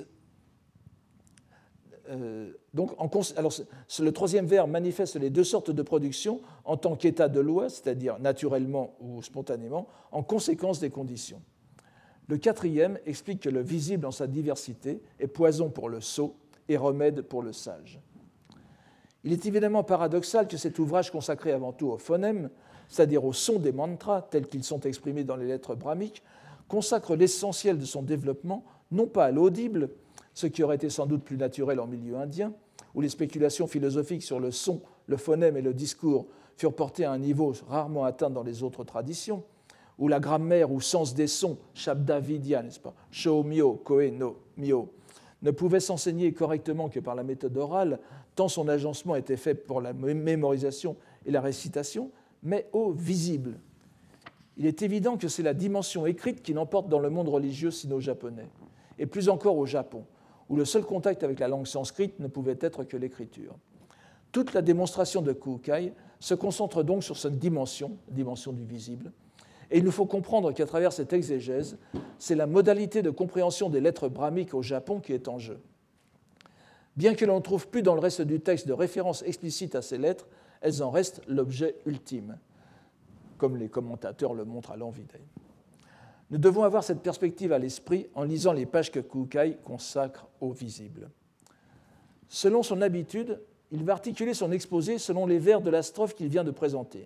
Euh, donc, en, alors, le troisième vers manifeste les deux sortes de production en tant qu'état de loi, c'est-à-dire naturellement ou spontanément, en conséquence des conditions. Le quatrième explique que le visible en sa diversité est poison pour le sot et remède pour le sage. Il est évidemment paradoxal que cet ouvrage consacré avant tout aux phonèmes, c'est-à-dire aux sons des mantras tels qu'ils sont exprimés dans les lettres brahmiques, consacre l'essentiel de son développement non pas à l'audible, ce qui aurait été sans doute plus naturel en milieu indien, où les spéculations philosophiques sur le son, le phonème et le discours furent portées à un niveau rarement atteint dans les autres traditions, où la grammaire ou sens des sons, shabda vidya, n'est-ce pas, shō-myo, koe-no, myo, ne pouvait s'enseigner correctement que par la méthode orale, tant son agencement était fait pour la mémorisation et la récitation, mais au visible. Il est évident que c'est la dimension écrite qui l'emporte dans le monde religieux sino-japonais, et plus encore au Japon, où le seul contact avec la langue sanskrite ne pouvait être que l'écriture. Toute la démonstration de Kukai se concentre donc sur cette dimension, dimension du visible, et il nous faut comprendre qu'à travers cette exégèse, c'est la modalité de compréhension des lettres brahmiques au Japon qui est en jeu. Bien que l'on ne trouve plus dans le reste du texte de référence explicite à ces lettres, elles en restent l'objet ultime, comme les commentateurs le montrent à l'envi. Nous devons avoir cette perspective à l'esprit en lisant les pages que Kukai consacre au visible. Selon son habitude, il va articuler son exposé selon les vers de la strophe qu'il vient de présenter.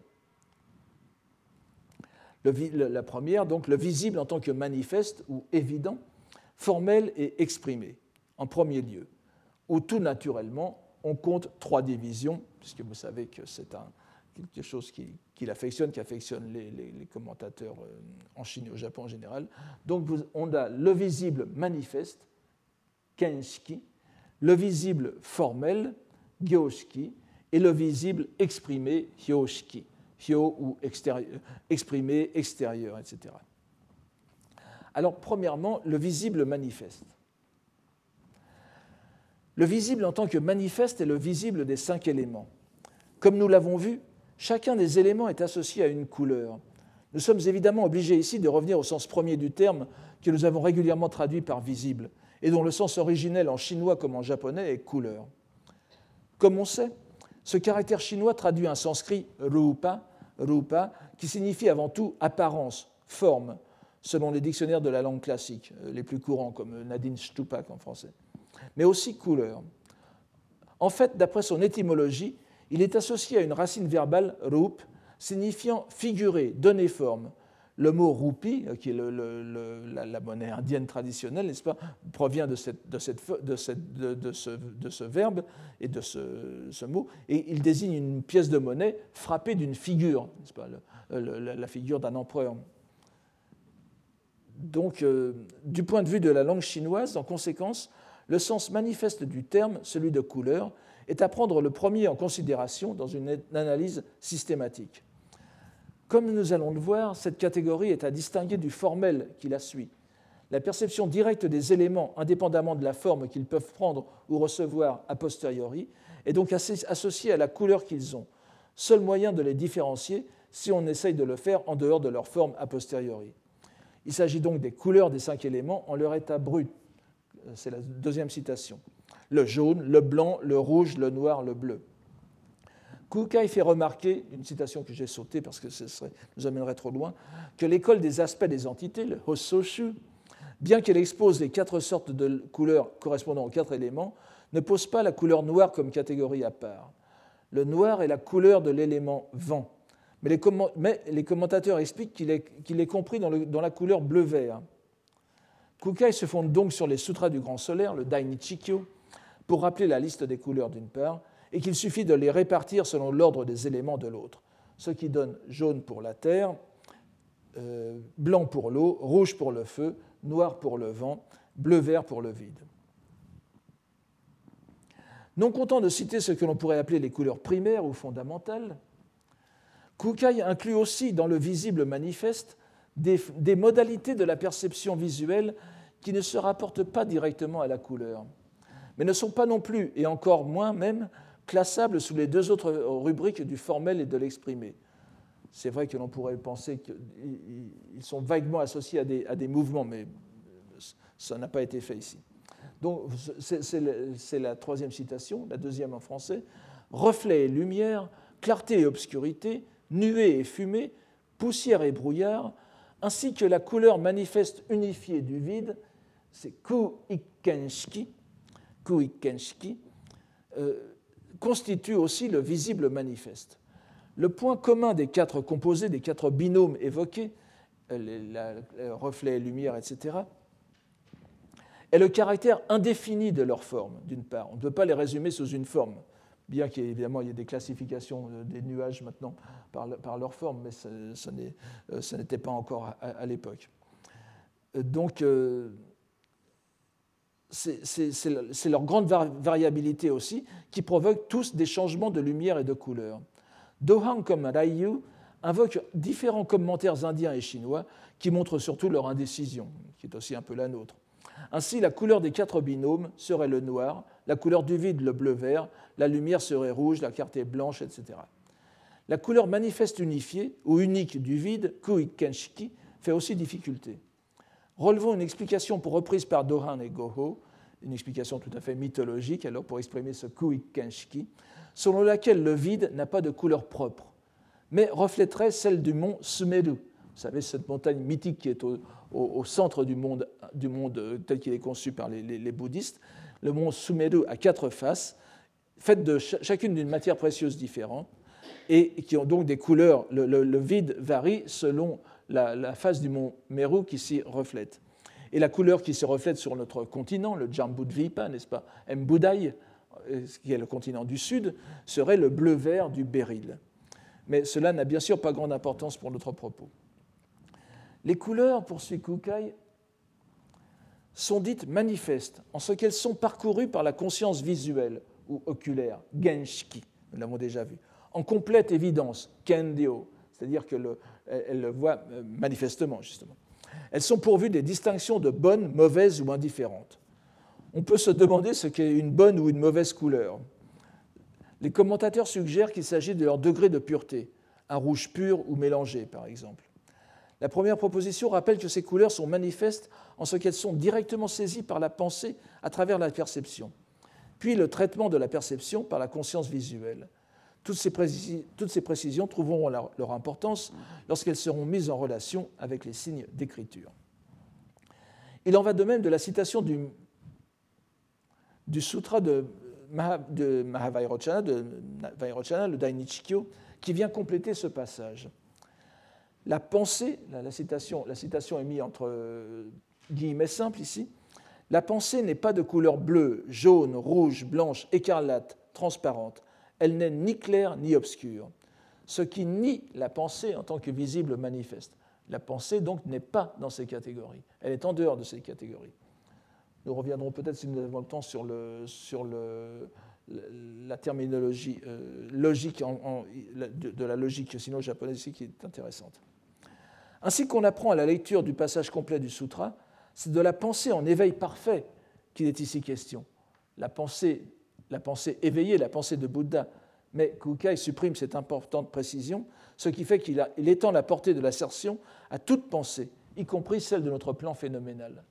Le, la première, donc, le visible en tant que manifeste ou évident, formel et exprimé, en premier lieu, où tout naturellement, on compte trois divisions, puisque vous savez que c'est un, quelque chose qu'il qui affectionne, qui affectionne les, les, les commentateurs en Chine et au Japon en général. Donc, vous, on a le visible manifeste, kenshiki, le visible formel, gyoshiki, et le visible exprimé, hyoshiki, hyo ou extérieur, exprimé, extérieur, et cetera. Alors, premièrement, le visible manifeste. Le visible en tant que manifeste est le visible des cinq éléments. Comme nous l'avons vu, chacun des éléments est associé à une couleur. Nous sommes évidemment obligés ici de revenir au sens premier du terme que nous avons régulièrement traduit par visible et dont le sens originel en chinois comme en japonais est couleur. Comme on sait, ce caractère chinois traduit un sanskrit rupa, rupa, qui signifie avant tout apparence, forme, selon les dictionnaires de la langue classique, les plus courants comme Nadine Stupak en français, mais aussi couleur. En fait, d'après son étymologie, il est associé à une racine verbale rup, signifiant figurer, donner forme. Le mot roupi, qui est le, le, le, la, la monnaie indienne traditionnelle, n'est-ce pas, provient de, cette, de, cette, de, cette, de, de, ce, de ce verbe et de ce, ce mot, et il désigne une pièce de monnaie frappée d'une figure, n'est-ce pas, le, le, la figure d'un empereur. Donc, euh, du point de vue de la langue chinoise, en conséquence, le sens manifeste du terme, celui de couleur, est à prendre le premier en considération dans une analyse systématique. Comme nous allons le voir, cette catégorie est à distinguer du formel qui la suit. La perception directe des éléments, indépendamment de la forme qu'ils peuvent prendre ou recevoir a posteriori, est donc associée à la couleur qu'ils ont, seul moyen de les différencier si on essaye de le faire en dehors de leur forme a posteriori. Il s'agit donc des couleurs des cinq éléments en leur état brut. C'est la deuxième citation. Le jaune, le blanc, le rouge, le noir, le bleu. Kukai fait remarquer, une citation que j'ai sautée parce que ce serait, nous amènerait trop loin, que l'école des aspects des entités, le Hososhu, bien qu'elle expose les quatre sortes de couleurs correspondant aux quatre éléments, ne pose pas la couleur noire comme catégorie à part. Le noir est la couleur de l'élément vent, mais les, comm- mais les commentateurs expliquent qu'il est, qu'il est compris dans, le, dans la couleur bleu-vert. Kukai se fonde donc sur les sutras du Grand Solaire, le Dai-Nichikyo, pour rappeler la liste des couleurs d'une part, et qu'il suffit de les répartir selon l'ordre des éléments de l'autre, ce qui donne jaune pour la terre, euh, blanc pour l'eau, rouge pour le feu, noir pour le vent, bleu-vert pour le vide. Non content de citer ce que l'on pourrait appeler les couleurs primaires ou fondamentales, Kukai inclut aussi dans le visible manifeste des, des modalités de la perception visuelle qui ne se rapportent pas directement à la couleur, mais ne sont pas non plus, et encore moins même, classables sous les deux autres rubriques du formel et de l'exprimé. C'est vrai que l'on pourrait penser qu'ils sont vaguement associés à des, à des mouvements, mais ça n'a pas été fait ici. Donc, c'est, c'est, c'est la troisième citation, la deuxième en français. Reflet et lumière, clarté et obscurité, nuée et fumée, poussière et brouillard, ainsi que la couleur manifeste unifiée du vide, c'est ku-ikkenshiki, ku-ikkenshiki, euh, constitue aussi le visible manifeste. Le point commun des quatre composés, des quatre binômes évoqués, le reflet, lumière, et cetera, est le caractère indéfini de leur forme, d'une part. On ne peut pas les résumer sous une forme, bien qu'évidemment il y ait des classifications des nuages maintenant par, par leur forme, mais ce, ce, n'est, ce n'était pas encore à, à l'époque. Donc, euh, C'est, c'est, c'est leur grande variabilité aussi qui provoque tous des changements de lumière et de couleur. Dohang comme Raiyu invoquent différents commentaires indiens et chinois qui montrent surtout leur indécision, qui est aussi un peu la nôtre. Ainsi, la couleur des quatre binômes serait le noir, la couleur du vide le bleu-vert, la lumière serait rouge, la clarté blanche, et cetera. La couleur manifeste unifiée ou unique du vide, ku-ikkenshiki, fait aussi difficulté. Relevons une explication pour reprise par Dohan et Goho, une explication tout à fait mythologique alors pour exprimer ce Kuikenshiki, selon laquelle le vide n'a pas de couleur propre, mais reflèterait celle du mont Sumeru. Vous savez, cette montagne mythique qui est au, au, au centre du monde, du monde tel qu'il est conçu par les, les, les bouddhistes, le mont Sumeru a quatre faces, faites de ch- chacune d'une matière précieuse différente, et qui ont donc des couleurs. Le, le, le vide varie selon la, la face du mont Meru qui s'y reflète. Et la couleur qui se reflète sur notre continent, le Jambudvipa, n'est-ce pas, Mbudai, qui est le continent du Sud, serait le bleu-vert du béryl. Mais cela n'a bien sûr pas grande importance pour notre propos. Les couleurs, poursuit Kukai, sont dites manifestes en ce qu'elles sont parcourues par la conscience visuelle ou oculaire, genshiki, nous l'avons déjà vu, en complète évidence, kendio, c'est-à-dire qu'elle le voit manifestement, justement. Elles sont pourvues des distinctions de bonnes, mauvaises ou indifférentes. On peut se demander ce qu'est une bonne ou une mauvaise couleur. Les commentateurs suggèrent qu'il s'agit de leur degré de pureté, un rouge pur ou mélangé, par exemple. La première proposition rappelle que ces couleurs sont manifestes en ce qu'elles sont directement saisies par la pensée à travers la perception, puis le traitement de la perception par la conscience visuelle. Toutes ces, précis, toutes ces précisions trouveront leur, leur importance lorsqu'elles seront mises en relation avec les signes d'écriture. Il en va de même de la citation du, du sutra de, Maha, de Mahavairochana, de Vairochana, le Dainichikyo, qui vient compléter ce passage. La pensée, la, la, citation, la citation est mise entre euh, guillemets simples ici, la pensée n'est pas de couleur bleue, jaune, rouge, blanche, écarlate, transparente. Elle n'est ni claire ni obscure, ce qui nie la pensée en tant que visible manifeste. La pensée, donc, n'est pas dans ces catégories. Elle est en dehors de ces catégories. Nous reviendrons peut-être, si nous avons le temps, sur, le, sur le, la terminologie euh, logique en, en, de, de la logique sino-japonaise ici, qui est intéressante. Ainsi qu'on apprend à la lecture du passage complet du sutra, c'est de la pensée en éveil parfait qu'il est ici question. La pensée la pensée éveillée, la pensée de Bouddha, mais Kukai supprime cette importante précision, ce qui fait qu'il a, il étend la portée de l'assertion à toute pensée, y compris celle de notre plan phénoménal.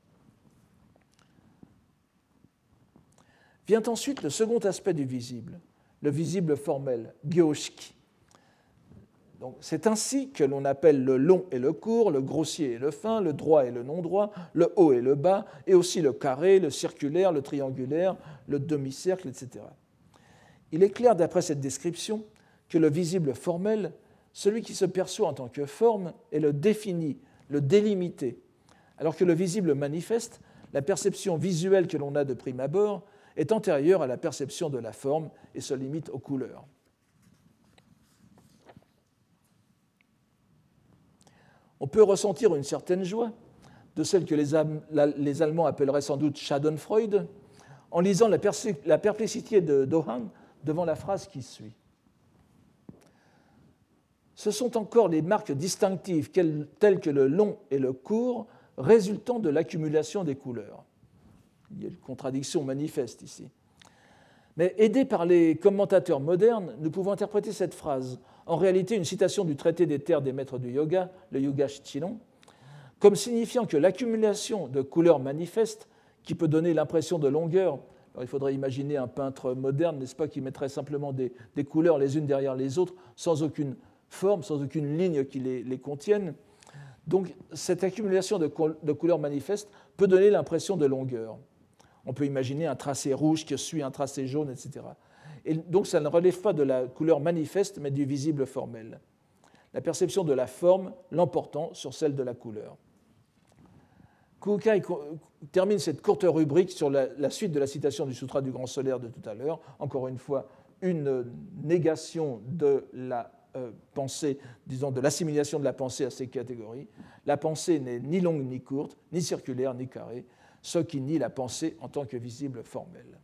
Vient ensuite le second aspect du visible, le visible formel, gyoshiki. Donc, c'est ainsi que l'on appelle le long et le court, le grossier et le fin, le droit et le non-droit, le haut et le bas, et aussi le carré, le circulaire, le triangulaire, le demi-cercle, et cetera. Il est clair, d'après cette description, que le visible formel, celui qui se perçoit en tant que forme, est le défini, le délimité, alors que le visible manifeste, la perception visuelle que l'on a de prime abord, est antérieure à la perception de la forme et se limite aux couleurs. On peut ressentir une certaine joie, de celle que les, les Allemands appelleraient sans doute Schadenfreude, en lisant la, la perplexité de Dohan devant la phrase qui suit. Ce sont encore les marques distinctives telles que le long et le court résultant de l'accumulation des couleurs. Il y a une contradiction manifeste ici. Mais aidés par les commentateurs modernes, nous pouvons interpréter cette phrase, en réalité une citation du traité des terres des maîtres du yoga, le Yoga Shichilon, comme signifiant que l'accumulation de couleurs manifestes, qui peut donner l'impression de longueur, alors il faudrait imaginer un peintre moderne, n'est-ce pas, qui mettrait simplement des, des couleurs les unes derrière les autres, sans aucune forme, sans aucune ligne qui les, les contienne. Donc cette accumulation de, de couleurs manifestes peut donner l'impression de longueur. On peut imaginer un tracé rouge qui suit un tracé jaune, et cetera. Et donc ça ne relève pas de la couleur manifeste, mais du visible formel. La perception de la forme l'emportant sur celle de la couleur. Kukai termine cette courte rubrique sur la, la suite de la citation du Sutra du Grand Solaire de tout à l'heure. Encore une fois, une négation de la euh, pensée, disons de l'assimilation de la pensée à ces catégories. La pensée n'est ni longue ni courte, ni circulaire ni carrée, ce qui nie la pensée en tant que visible formelle.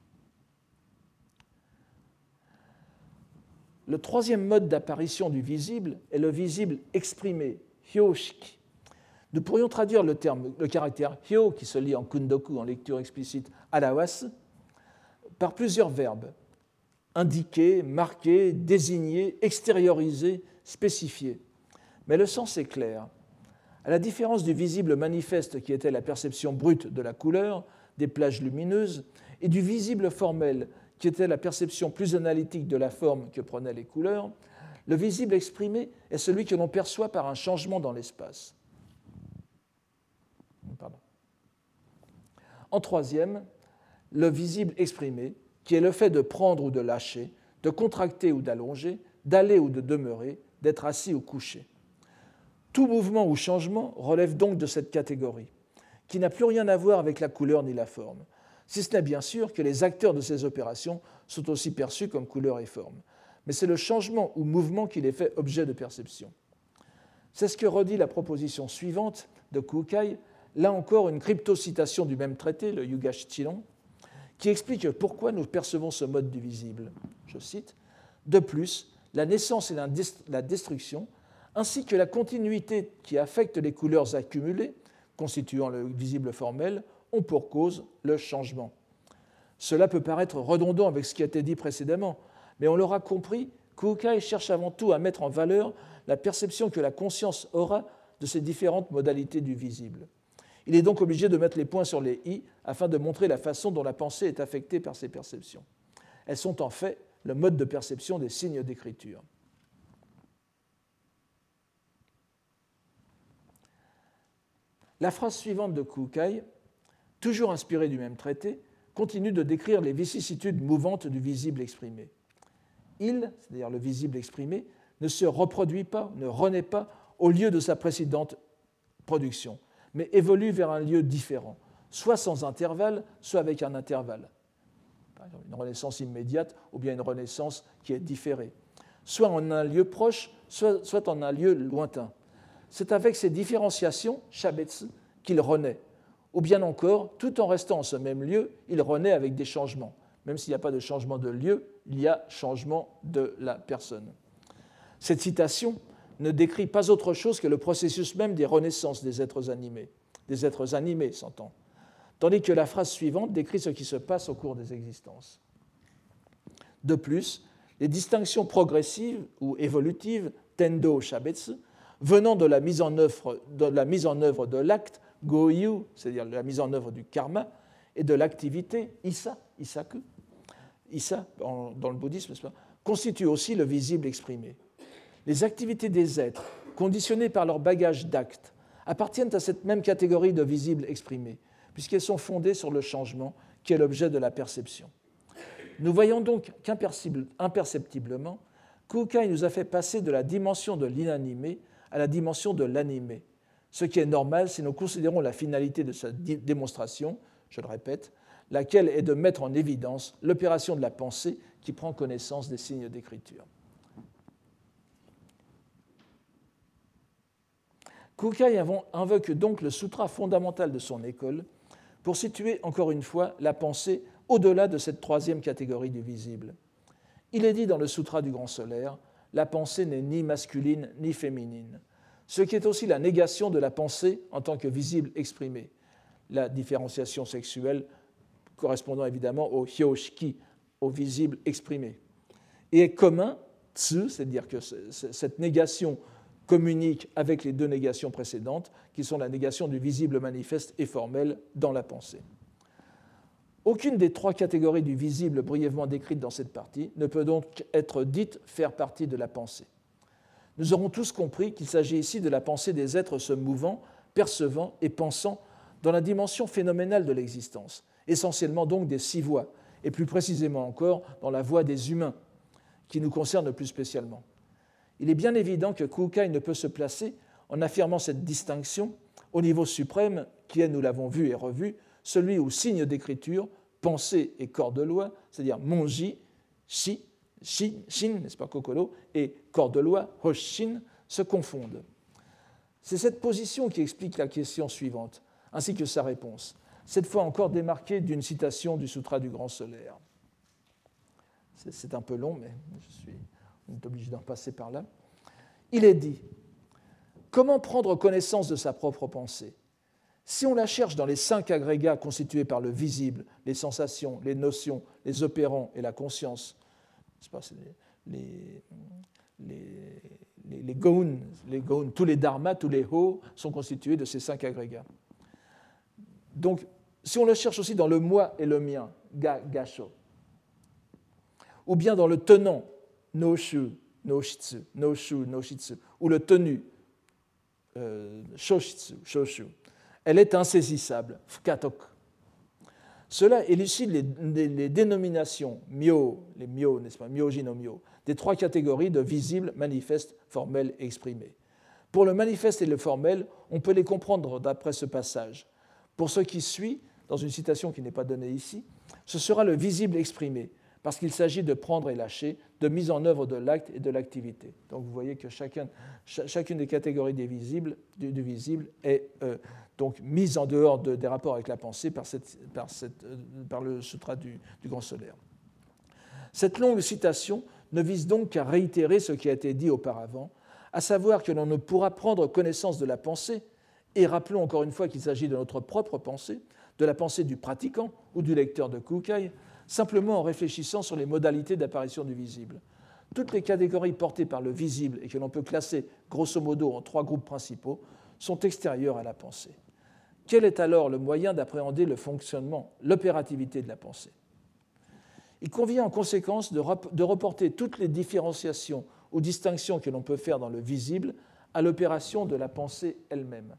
Le troisième mode d'apparition du visible est le visible exprimé, hyoshiki. Nous pourrions traduire le terme, le caractère hyo, qui se lit en kundoku, en lecture explicite, arawasu, par plusieurs verbes, indiquer, marquer, désigner, extérioriser, spécifier. Mais le sens est clair. À la différence du visible manifeste qui était la perception brute de la couleur, des plages lumineuses, et du visible formel, qui était la perception plus analytique de la forme que prenaient les couleurs, le visible exprimé est celui que l'on perçoit par un changement dans l'espace. Pardon. En troisième, le visible exprimé, qui est le fait de prendre ou de lâcher, de contracter ou d'allonger, d'aller ou de demeurer, d'être assis ou couché. Tout mouvement ou changement relève donc de cette catégorie, qui n'a plus rien à voir avec la couleur ni la forme, si ce n'est bien sûr que les acteurs de ces opérations sont aussi perçus comme couleur et forme. Mais c'est le changement ou mouvement qui les fait objet de perception. C'est ce que redit la proposition suivante de Kukai, là encore une crypto-citation du même traité, le Yugashichiron, qui explique pourquoi nous percevons ce mode du visible. Je cite, « De plus, la naissance et la destruction, ainsi que la continuité qui affecte les couleurs accumulées, constituant le visible formel, ont pour cause le changement. Cela peut paraître redondant avec ce qui a été dit précédemment, mais on l'aura compris, Kukai cherche avant tout à mettre en valeur la perception que la conscience aura de ces différentes modalités du visible. Il est donc obligé de mettre les points sur les i afin de montrer la façon dont la pensée est affectée par ces perceptions. Elles sont en fait le mode de perception des signes d'écriture. La phrase suivante de Kukai, toujours inspirée du même traité, continue de décrire les vicissitudes mouvantes du visible exprimé. Il, c'est-à-dire le visible exprimé, ne se reproduit pas, ne renaît pas au lieu de sa précédente production, mais évolue vers un lieu différent, soit sans intervalle, soit avec un intervalle. Par exemple, une renaissance immédiate ou bien une renaissance qui est différée, soit en un lieu proche, soit, soit en un lieu lointain. C'est avec ces différenciations, Shabetsu, qu'il renaît. Ou bien encore, tout en restant en ce même lieu, il renaît avec des changements. Même s'il n'y a pas de changement de lieu, il y a changement de la personne. Cette citation ne décrit pas autre chose que le processus même des renaissances des êtres animés, des êtres animés, s'entend, tandis que la phrase suivante décrit ce qui se passe au cours des existences. De plus, les distinctions progressives ou évolutives, tendo shabetsu, venant de la mise en œuvre de, la mise en œuvre de l'acte, goyu, c'est-à-dire la mise en œuvre du karma, et de l'activité, issa, issaku, issa, dans le bouddhisme, constituent aussi le visible exprimé. Les activités des êtres, conditionnées par leur bagage d'actes, appartiennent à cette même catégorie de visible exprimé, puisqu'elles sont fondées sur le changement qui est l'objet de la perception. Nous voyons donc qu'imperceptiblement, Kukai nous a fait passer de la dimension de l'inanimé à la dimension de l'animé, ce qui est normal si nous considérons la finalité de sa démonstration, je le répète, laquelle est de mettre en évidence l'opération de la pensée qui prend connaissance des signes d'écriture. Kukai invoque donc le sutra fondamental de son école pour situer encore une fois la pensée au-delà de cette troisième catégorie du visible. Il est dit dans le sutra du Grand Solaire, la pensée n'est ni masculine ni féminine, ce qui est aussi la négation de la pensée en tant que visible exprimé, la différenciation sexuelle correspondant évidemment au hyoshiki, au visible exprimé, et est commun, tsu, c'est-à-dire que cette négation communique avec les deux négations précédentes, qui sont la négation du visible manifeste et formel dans la pensée. Aucune des trois catégories du visible brièvement décrites dans cette partie ne peut donc être dite faire partie de la pensée. Nous aurons tous compris qu'il s'agit ici de la pensée des êtres se mouvant, percevant et pensant dans la dimension phénoménale de l'existence, essentiellement donc des six voies, et plus précisément encore dans la voie des humains, qui nous concerne plus spécialement. Il est bien évident que Kukai ne peut se placer en affirmant cette distinction au niveau suprême qui est, nous l'avons vu et revu, celui où signe d'écriture, pensée et corps de loi, c'est-à-dire monji, shi, shi, shin, n'est-ce pas, kokoro, et corps de loi, hoshin, se confondent. C'est cette position qui explique la question suivante, ainsi que sa réponse, cette fois encore démarquée d'une citation du Sutra du Grand Solaire. C'est un peu long, mais je suis on est obligé d'en passer par là. Il est dit, comment prendre connaissance de sa propre pensée ? Si on la cherche dans les cinq agrégats constitués par le visible, les sensations, les notions, les opérants et la conscience, c'est pas, c'est les, les, les, les gaun, les gaun, tous les dharmas, tous les ho sont constitués de ces cinq agrégats. Donc, si on le cherche aussi dans le moi et le mien, ga, gasho, ou bien dans le tenant, no-shu, no-shitsu, no-shu, no-shitsu, ou le tenu, euh, shoshitsu, shoshu, elle est insaisissable, fukatok. Cela élucide les, les, les dénominations myo, les myo, n'est-ce pas, myoji no myo, des trois catégories de visible, manifeste, formel et exprimé. Pour le manifeste et le formel, on peut les comprendre d'après ce passage. Pour ce qui suit, dans une citation qui n'est pas donnée ici, ce sera le visible exprimé, parce qu'il s'agit de prendre et lâcher, de mise en œuvre de l'acte et de l'activité. Donc vous voyez que chacun, chacune des catégories des visibles, du, du visible est euh, donc mise en dehors de, des rapports avec la pensée par, cette, par, cette, euh, par le sutra du, du Grand Solaire. Cette longue citation ne vise donc qu'à réitérer ce qui a été dit auparavant, à savoir que l'on ne pourra prendre connaissance de la pensée, et rappelons encore une fois qu'il s'agit de notre propre pensée, de la pensée du pratiquant ou du lecteur de Kukai, simplement en réfléchissant sur les modalités d'apparition du visible. Toutes les catégories portées par le visible et que l'on peut classer grosso modo en trois groupes principaux sont extérieures à la pensée. Quel est alors le moyen d'appréhender le fonctionnement, l'opérativité de la pensée ? Il convient en conséquence de, de reporter toutes les différenciations ou distinctions que l'on peut faire dans le visible à l'opération de la pensée elle-même.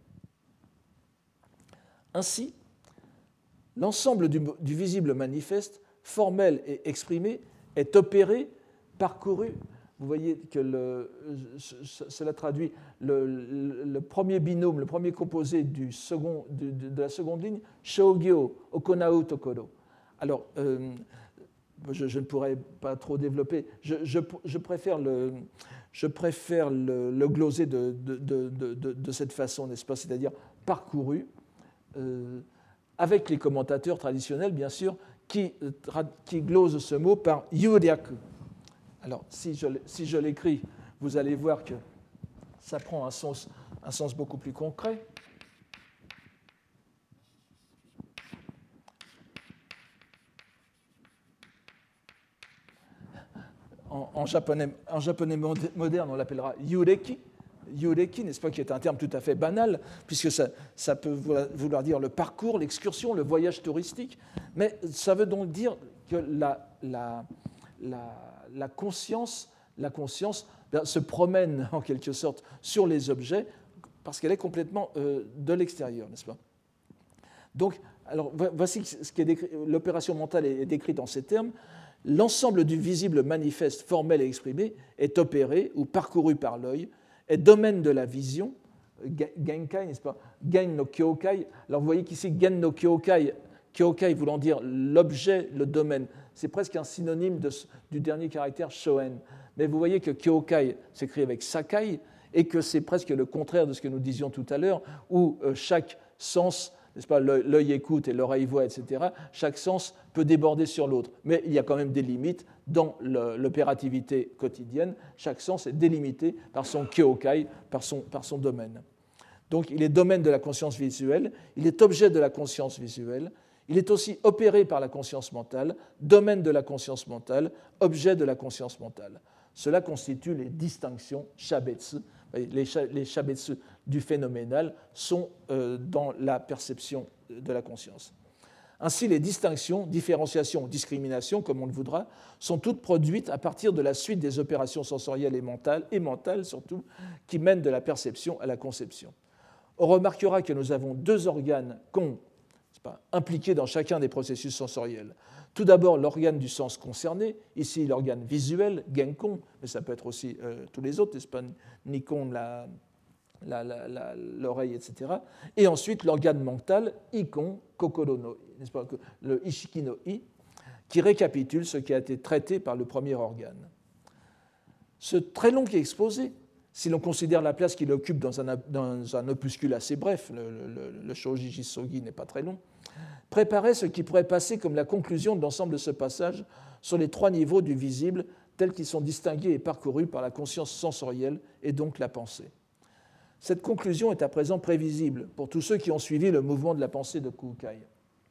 Ainsi, l'ensemble du, du visible manifeste, formel et exprimé, est opéré, parcouru. Vous voyez que le, cela traduit le, le, le premier binôme, le premier composé du second, de, de la seconde ligne, Shōgyō, Okonau Tokoro. Alors, euh, je, je ne pourrais pas trop développer, je, je, je préfère le, je préfère le, le gloser de, de, de, de, de cette façon, n'est-ce pas, c'est-à-dire parcouru, euh, avec les commentateurs traditionnels, bien sûr, qui, qui glosent ce mot par yuryaku. Alors, si je, si je l'écris, vous allez voir que ça prend un sens, un sens beaucoup plus concret. En, en, japonais, en japonais moderne, on l'appellera yureki. Yureki, n'est-ce pas, qui est un terme tout à fait banal, puisque ça, ça peut vouloir dire le parcours, l'excursion, le voyage touristique, mais ça veut donc dire que la, la, la, la conscience, la conscience bien, se promène en quelque sorte sur les objets, parce qu'elle est complètement euh, de l'extérieur, n'est-ce pas ? Donc, alors, voici ce qui est décrit, l'opération mentale est décrite en ces termes. L'ensemble du visible manifeste, formel et exprimé est opéré ou parcouru par l'œil, est domaine de la vision, genkai, n'est-ce pas, gen no kyokai. Alors vous voyez qu'ici, gen no kyokai, kyokai voulant dire l'objet, le domaine, c'est presque un synonyme de, du dernier caractère shoen. Mais vous voyez que kyokai s'écrit avec sakai et que c'est presque le contraire de ce que nous disions tout à l'heure, où euh, chaque sens, n'est-ce pas, l'œil écoute et l'oreille voit, et cetera, chaque sens peut déborder sur l'autre. Mais il y a quand même des limites dans l'opérativité quotidienne. Chaque sens est délimité par son kyokai, par son, par son domaine. Donc il est domaine de la conscience visuelle, il est objet de la conscience visuelle, il est aussi opéré par la conscience mentale, domaine de la conscience mentale, objet de la conscience mentale. Cela constitue les distinctions shabetsu. Les, les shabetsu du phénoménal sont euh, dans la perception de la conscience. Ainsi, les distinctions, différenciations, discriminations, comme on le voudra, sont toutes produites à partir de la suite des opérations sensorielles et mentales, et mentales surtout, qui mènent de la perception à la conception. On remarquera que nous avons deux organes con, c'est pas, impliqués dans chacun des processus sensoriels. Tout d'abord, l'organe du sens concerné, ici l'organe visuel, genkon, mais ça peut être aussi euh, tous les autres, n'est-ce pas, nikon, la, la, la, la, l'oreille, et cetera. Et ensuite, l'organe mental, ikon, kokoro no, n'est-ce pas, le ishiki no i, qui récapitule ce qui a été traité par le premier organe. Ce très long exposé, si l'on considère la place qu'il occupe dans un, dans un opuscule assez bref, le, le, le Shōji Jisogi n'est pas très long, préparait ce qui pourrait passer comme la conclusion de l'ensemble de ce passage sur les trois niveaux du visible tels qu'ils sont distingués et parcourus par la conscience sensorielle et donc la pensée. Cette conclusion est à présent prévisible pour tous ceux qui ont suivi le mouvement de la pensée de Kukai.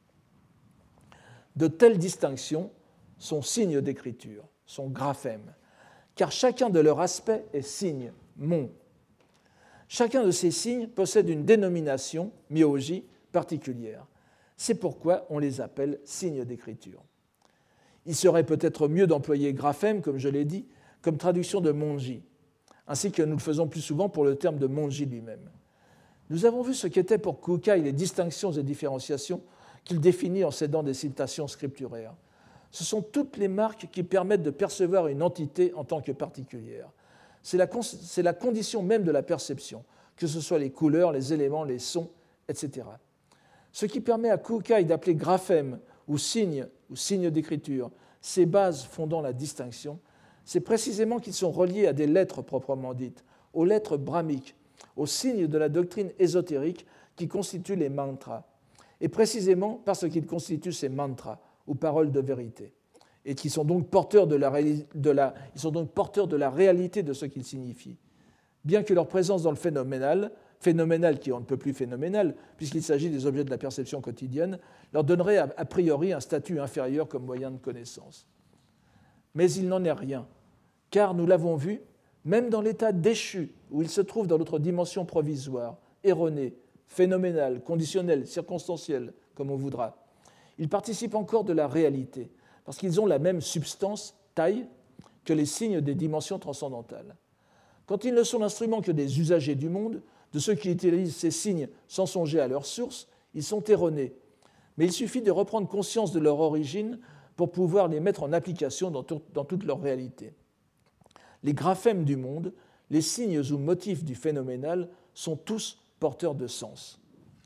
De telles distinctions sont signes d'écriture, sont graphèmes, car chacun de leurs aspects est signe, mon. Chacun de ces signes possède une dénomination, myoji, particulière. C'est pourquoi on les appelle signes d'écriture. Il serait peut-être mieux d'employer graphème, comme je l'ai dit, comme traduction de monji, ainsi que nous le faisons plus souvent pour le terme de monji lui-même. Nous avons vu ce qu'étaient pour Kukai les distinctions et différenciations qu'il définit en s'aidant des citations scripturaires. Ce sont toutes les marques qui permettent de percevoir une entité en tant que particulière. C'est la, c'est la condition même de la perception, que ce soit les couleurs, les éléments, les sons, et cetera. Ce qui permet à Kukai d'appeler graphème ou signe, ou signe d'écriture, ces bases fondant la distinction, c'est précisément qu'ils sont reliés à des lettres proprement dites, aux lettres brahmiques, aux signes de la doctrine ésotérique qui constituent les mantras, et précisément parce qu'ils constituent ces mantras, ou paroles de vérité, et qui sont donc porteurs de la, de la, ils sont donc porteurs de la réalité de ce qu'ils signifient. Bien que leur présence dans le phénoménal, phénoménal qui est on ne peut plus phénoménal, puisqu'il s'agit des objets de la perception quotidienne, leur donnerait a priori un statut inférieur comme moyen de connaissance. Mais il n'en est rien, car nous l'avons vu, même dans l'état déchu, où il se trouve dans notre dimension provisoire, erronée, phénoménale, conditionnelle, circonstancielle, comme on voudra, ils participent encore de la réalité, parce qu'ils ont la même substance, taille, que les signes des dimensions transcendantales. Quand ils ne sont l'instrument que des usagers du monde, de ceux qui utilisent ces signes sans songer à leur source, ils sont erronés. Mais il suffit de reprendre conscience de leur origine pour pouvoir les mettre en application dans, tout, dans toute leur réalité. Les graphèmes du monde, les signes ou motifs du phénoménal sont tous porteurs de sens.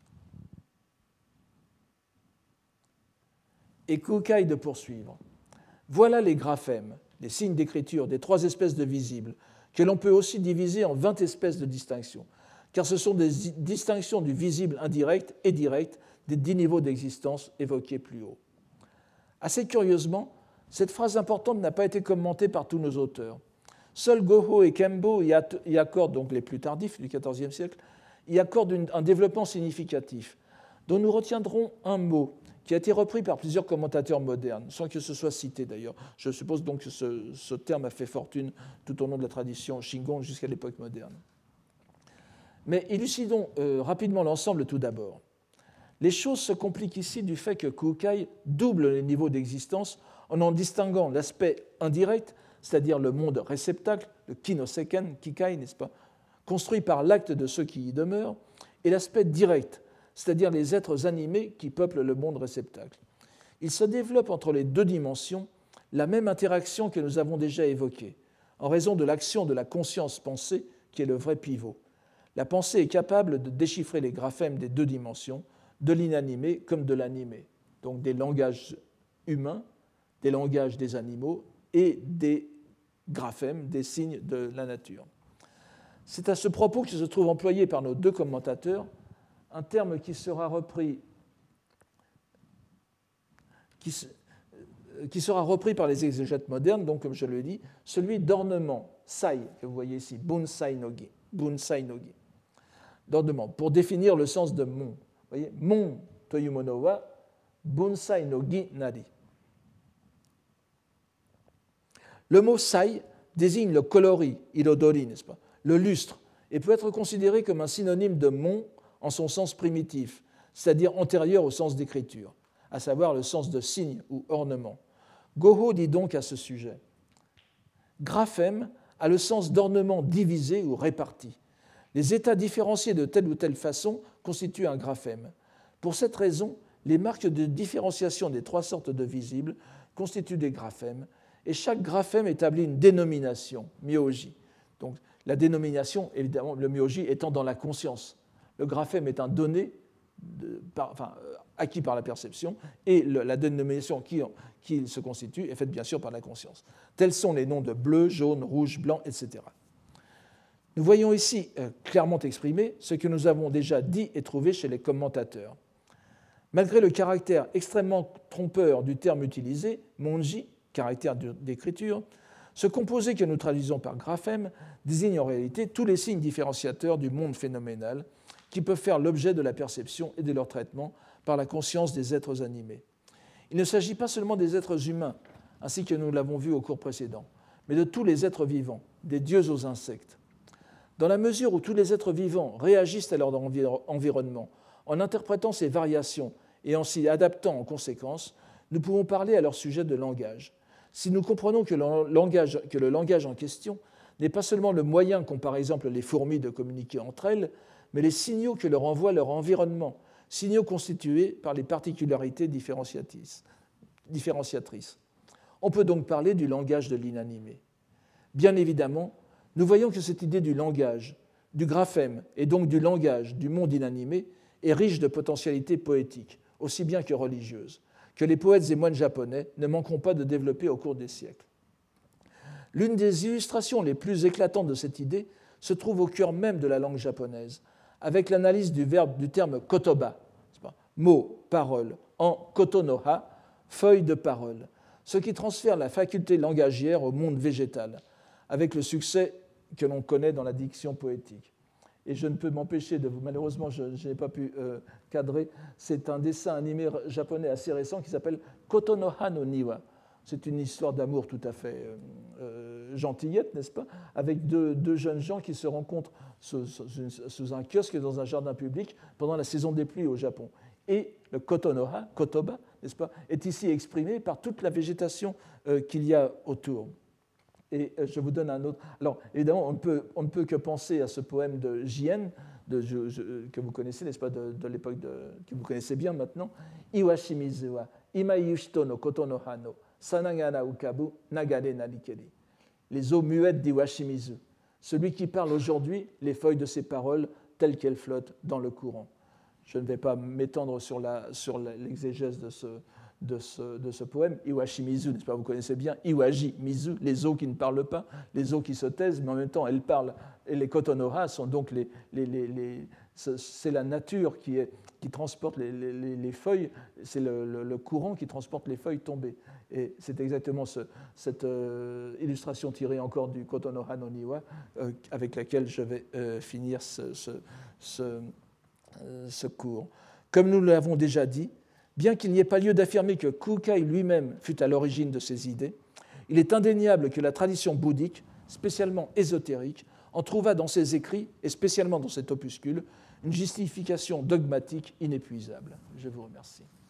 Et Kukai de poursuivre. Voilà les graphèmes, les signes d'écriture des trois espèces de visibles, que l'on peut aussi diviser en vingt espèces de distinctions, car ce sont des distinctions du visible indirect et direct des dix niveaux d'existence évoqués plus haut. Assez curieusement, cette phrase importante n'a pas été commentée par tous nos auteurs. Seuls Goho et Kembo y accordent, donc les plus tardifs du quatorzième siècle, y accordent un développement significatif, dont nous retiendrons un mot qui a été repris par plusieurs commentateurs modernes, sans que ce soit cité d'ailleurs. Je suppose donc que ce, ce terme a fait fortune tout au long de la tradition Shingon jusqu'à l'époque moderne. Mais élucidons euh, rapidement l'ensemble tout d'abord. Les choses se compliquent ici du fait que Kukai double les niveaux d'existence en en distinguant l'aspect indirect, c'est-à-dire le monde réceptacle, le kinoseken, kikai, n'est-ce pas, construit par l'acte de ceux qui y demeurent, et l'aspect direct, c'est-à-dire les êtres animés qui peuplent le monde réceptacle. Il se développe entre les deux dimensions la même interaction que nous avons déjà évoquée, en raison de l'action de la conscience-pensée qui est le vrai pivot. La pensée est capable de déchiffrer les graphèmes des deux dimensions, de l'inanimé comme de l'animé, donc des langages humains, des langages des animaux et des graphèmes, des signes de la nature. C'est à ce propos que se trouve employé par nos deux commentateurs un terme qui sera repris, qui, qui sera repris par les exégètes modernes, donc comme je le dis, celui d'ornement, sai, que vous voyez ici, bunsai nogi, bunsai nogi, d'ornement, pour définir le sens de mon. Vous voyez, mon toyumono wa bunsai nogi nari. Le mot sai désigne le coloris, irodori, n'est-ce pas, le lustre, et peut être considéré comme un synonyme de mon en son sens primitif, c'est-à-dire antérieur au sens d'écriture, à savoir le sens de signe ou ornement. Goho dit donc à ce sujet « Graphème a le sens d'ornement divisé ou réparti. Les états différenciés de telle ou telle façon constituent un graphème. Pour cette raison, les marques de différenciation des trois sortes de visibles constituent des graphèmes, et chaque graphème établit une dénomination, myoji. Donc, la dénomination, évidemment, le myoji étant dans la conscience. Le graphème est un donné de, par, enfin, acquis par la perception et le, la dénomination qui, qui se constitue est faite bien sûr par la conscience. Tels sont les noms de bleu, jaune, rouge, blanc, et cetera. Nous voyons ici euh, clairement exprimé ce que nous avons déjà dit et trouvé chez les commentateurs. Malgré le caractère extrêmement trompeur du terme utilisé, monji, caractère d'écriture, ce composé que nous traduisons par graphème désigne en réalité tous les signes différenciateurs du monde phénoménal qui peuvent faire l'objet de la perception et de leur traitement par la conscience des êtres animés. Il ne s'agit pas seulement des êtres humains, ainsi que nous l'avons vu au cours précédent, mais de tous les êtres vivants, des dieux aux insectes. Dans la mesure où tous les êtres vivants réagissent à leur environnement en interprétant ces variations et en s'y adaptant en conséquence, nous pouvons parler à leur sujet de langage. Si nous comprenons que le langage, que le langage en question n'est pas seulement le moyen qu'ont par exemple les fourmis de communiquer entre elles, mais les signaux que leur envoie leur environnement, signaux constitués par les particularités différenciatrices. On peut donc parler du langage de l'inanimé. Bien évidemment, nous voyons que cette idée du langage, du graphème et donc du langage du monde inanimé est riche de potentialités poétiques, aussi bien que religieuses, que les poètes et moines japonais ne manqueront pas de développer au cours des siècles. L'une des illustrations les plus éclatantes de cette idée se trouve au cœur même de la langue japonaise, avec l'analyse du verbe du terme kotoba, mot, parole, en kotonoha, feuille de parole, ce qui transfère la faculté langagière au monde végétal, avec le succès que l'on connaît dans la diction poétique. Et je ne peux m'empêcher de vous, malheureusement je, je n'ai pas pu euh, cadrer, c'est un dessin animé japonais assez récent qui s'appelle Kotonoha no Niwa. C'est une histoire d'amour tout à fait euh, euh, gentillette, n'est-ce pas, avec deux, deux jeunes gens qui se rencontrent sous, sous, sous un kiosque dans un jardin public pendant la saison des pluies au Japon. Et le kotonoha, kotoba, n'est-ce pas, est ici exprimé par toute la végétation euh, qu'il y a autour. Et euh, je vous donne un autre. Alors, évidemment, on ne peut, on ne peut que penser à ce poème de Jien, de, je, je, que vous connaissez, n'est-ce pas, de, de l'époque de, que vous connaissez bien maintenant. Iwashimizu wa ima yushito no kotonoha no sanagara ukabu nagare narikeri. Les eaux muettes d'Iwashimizu. Celui qui parle aujourd'hui, les feuilles de ses paroles telles qu'elles flottent dans le courant. Je ne vais pas m'étendre sur, la, sur l'exégèse de ce, de, ce, de ce poème. Iwashimizu, n'est-ce pas, vous connaissez bien. Iwaji, mizu, les eaux qui ne parlent pas, les eaux qui se taisent, mais en même temps elles parlent. Et les kotonoha sont donc les, les, les, les c'est la nature qui, est, qui transporte les, les, les feuilles, c'est le, le, le courant qui transporte les feuilles tombées. Et c'est exactement ce, cette euh, illustration tirée encore du Kotonoha no Niwa euh, avec laquelle je vais euh, finir ce, ce, ce, euh, ce cours. Comme nous l'avons déjà dit, bien qu'il n'y ait pas lieu d'affirmer que Kukai lui-même fut à l'origine de ces idées, il est indéniable que la tradition bouddhique, spécialement ésotérique, en trouva dans ses écrits, et spécialement dans cet opuscule, une justification dogmatique inépuisable. Je vous remercie.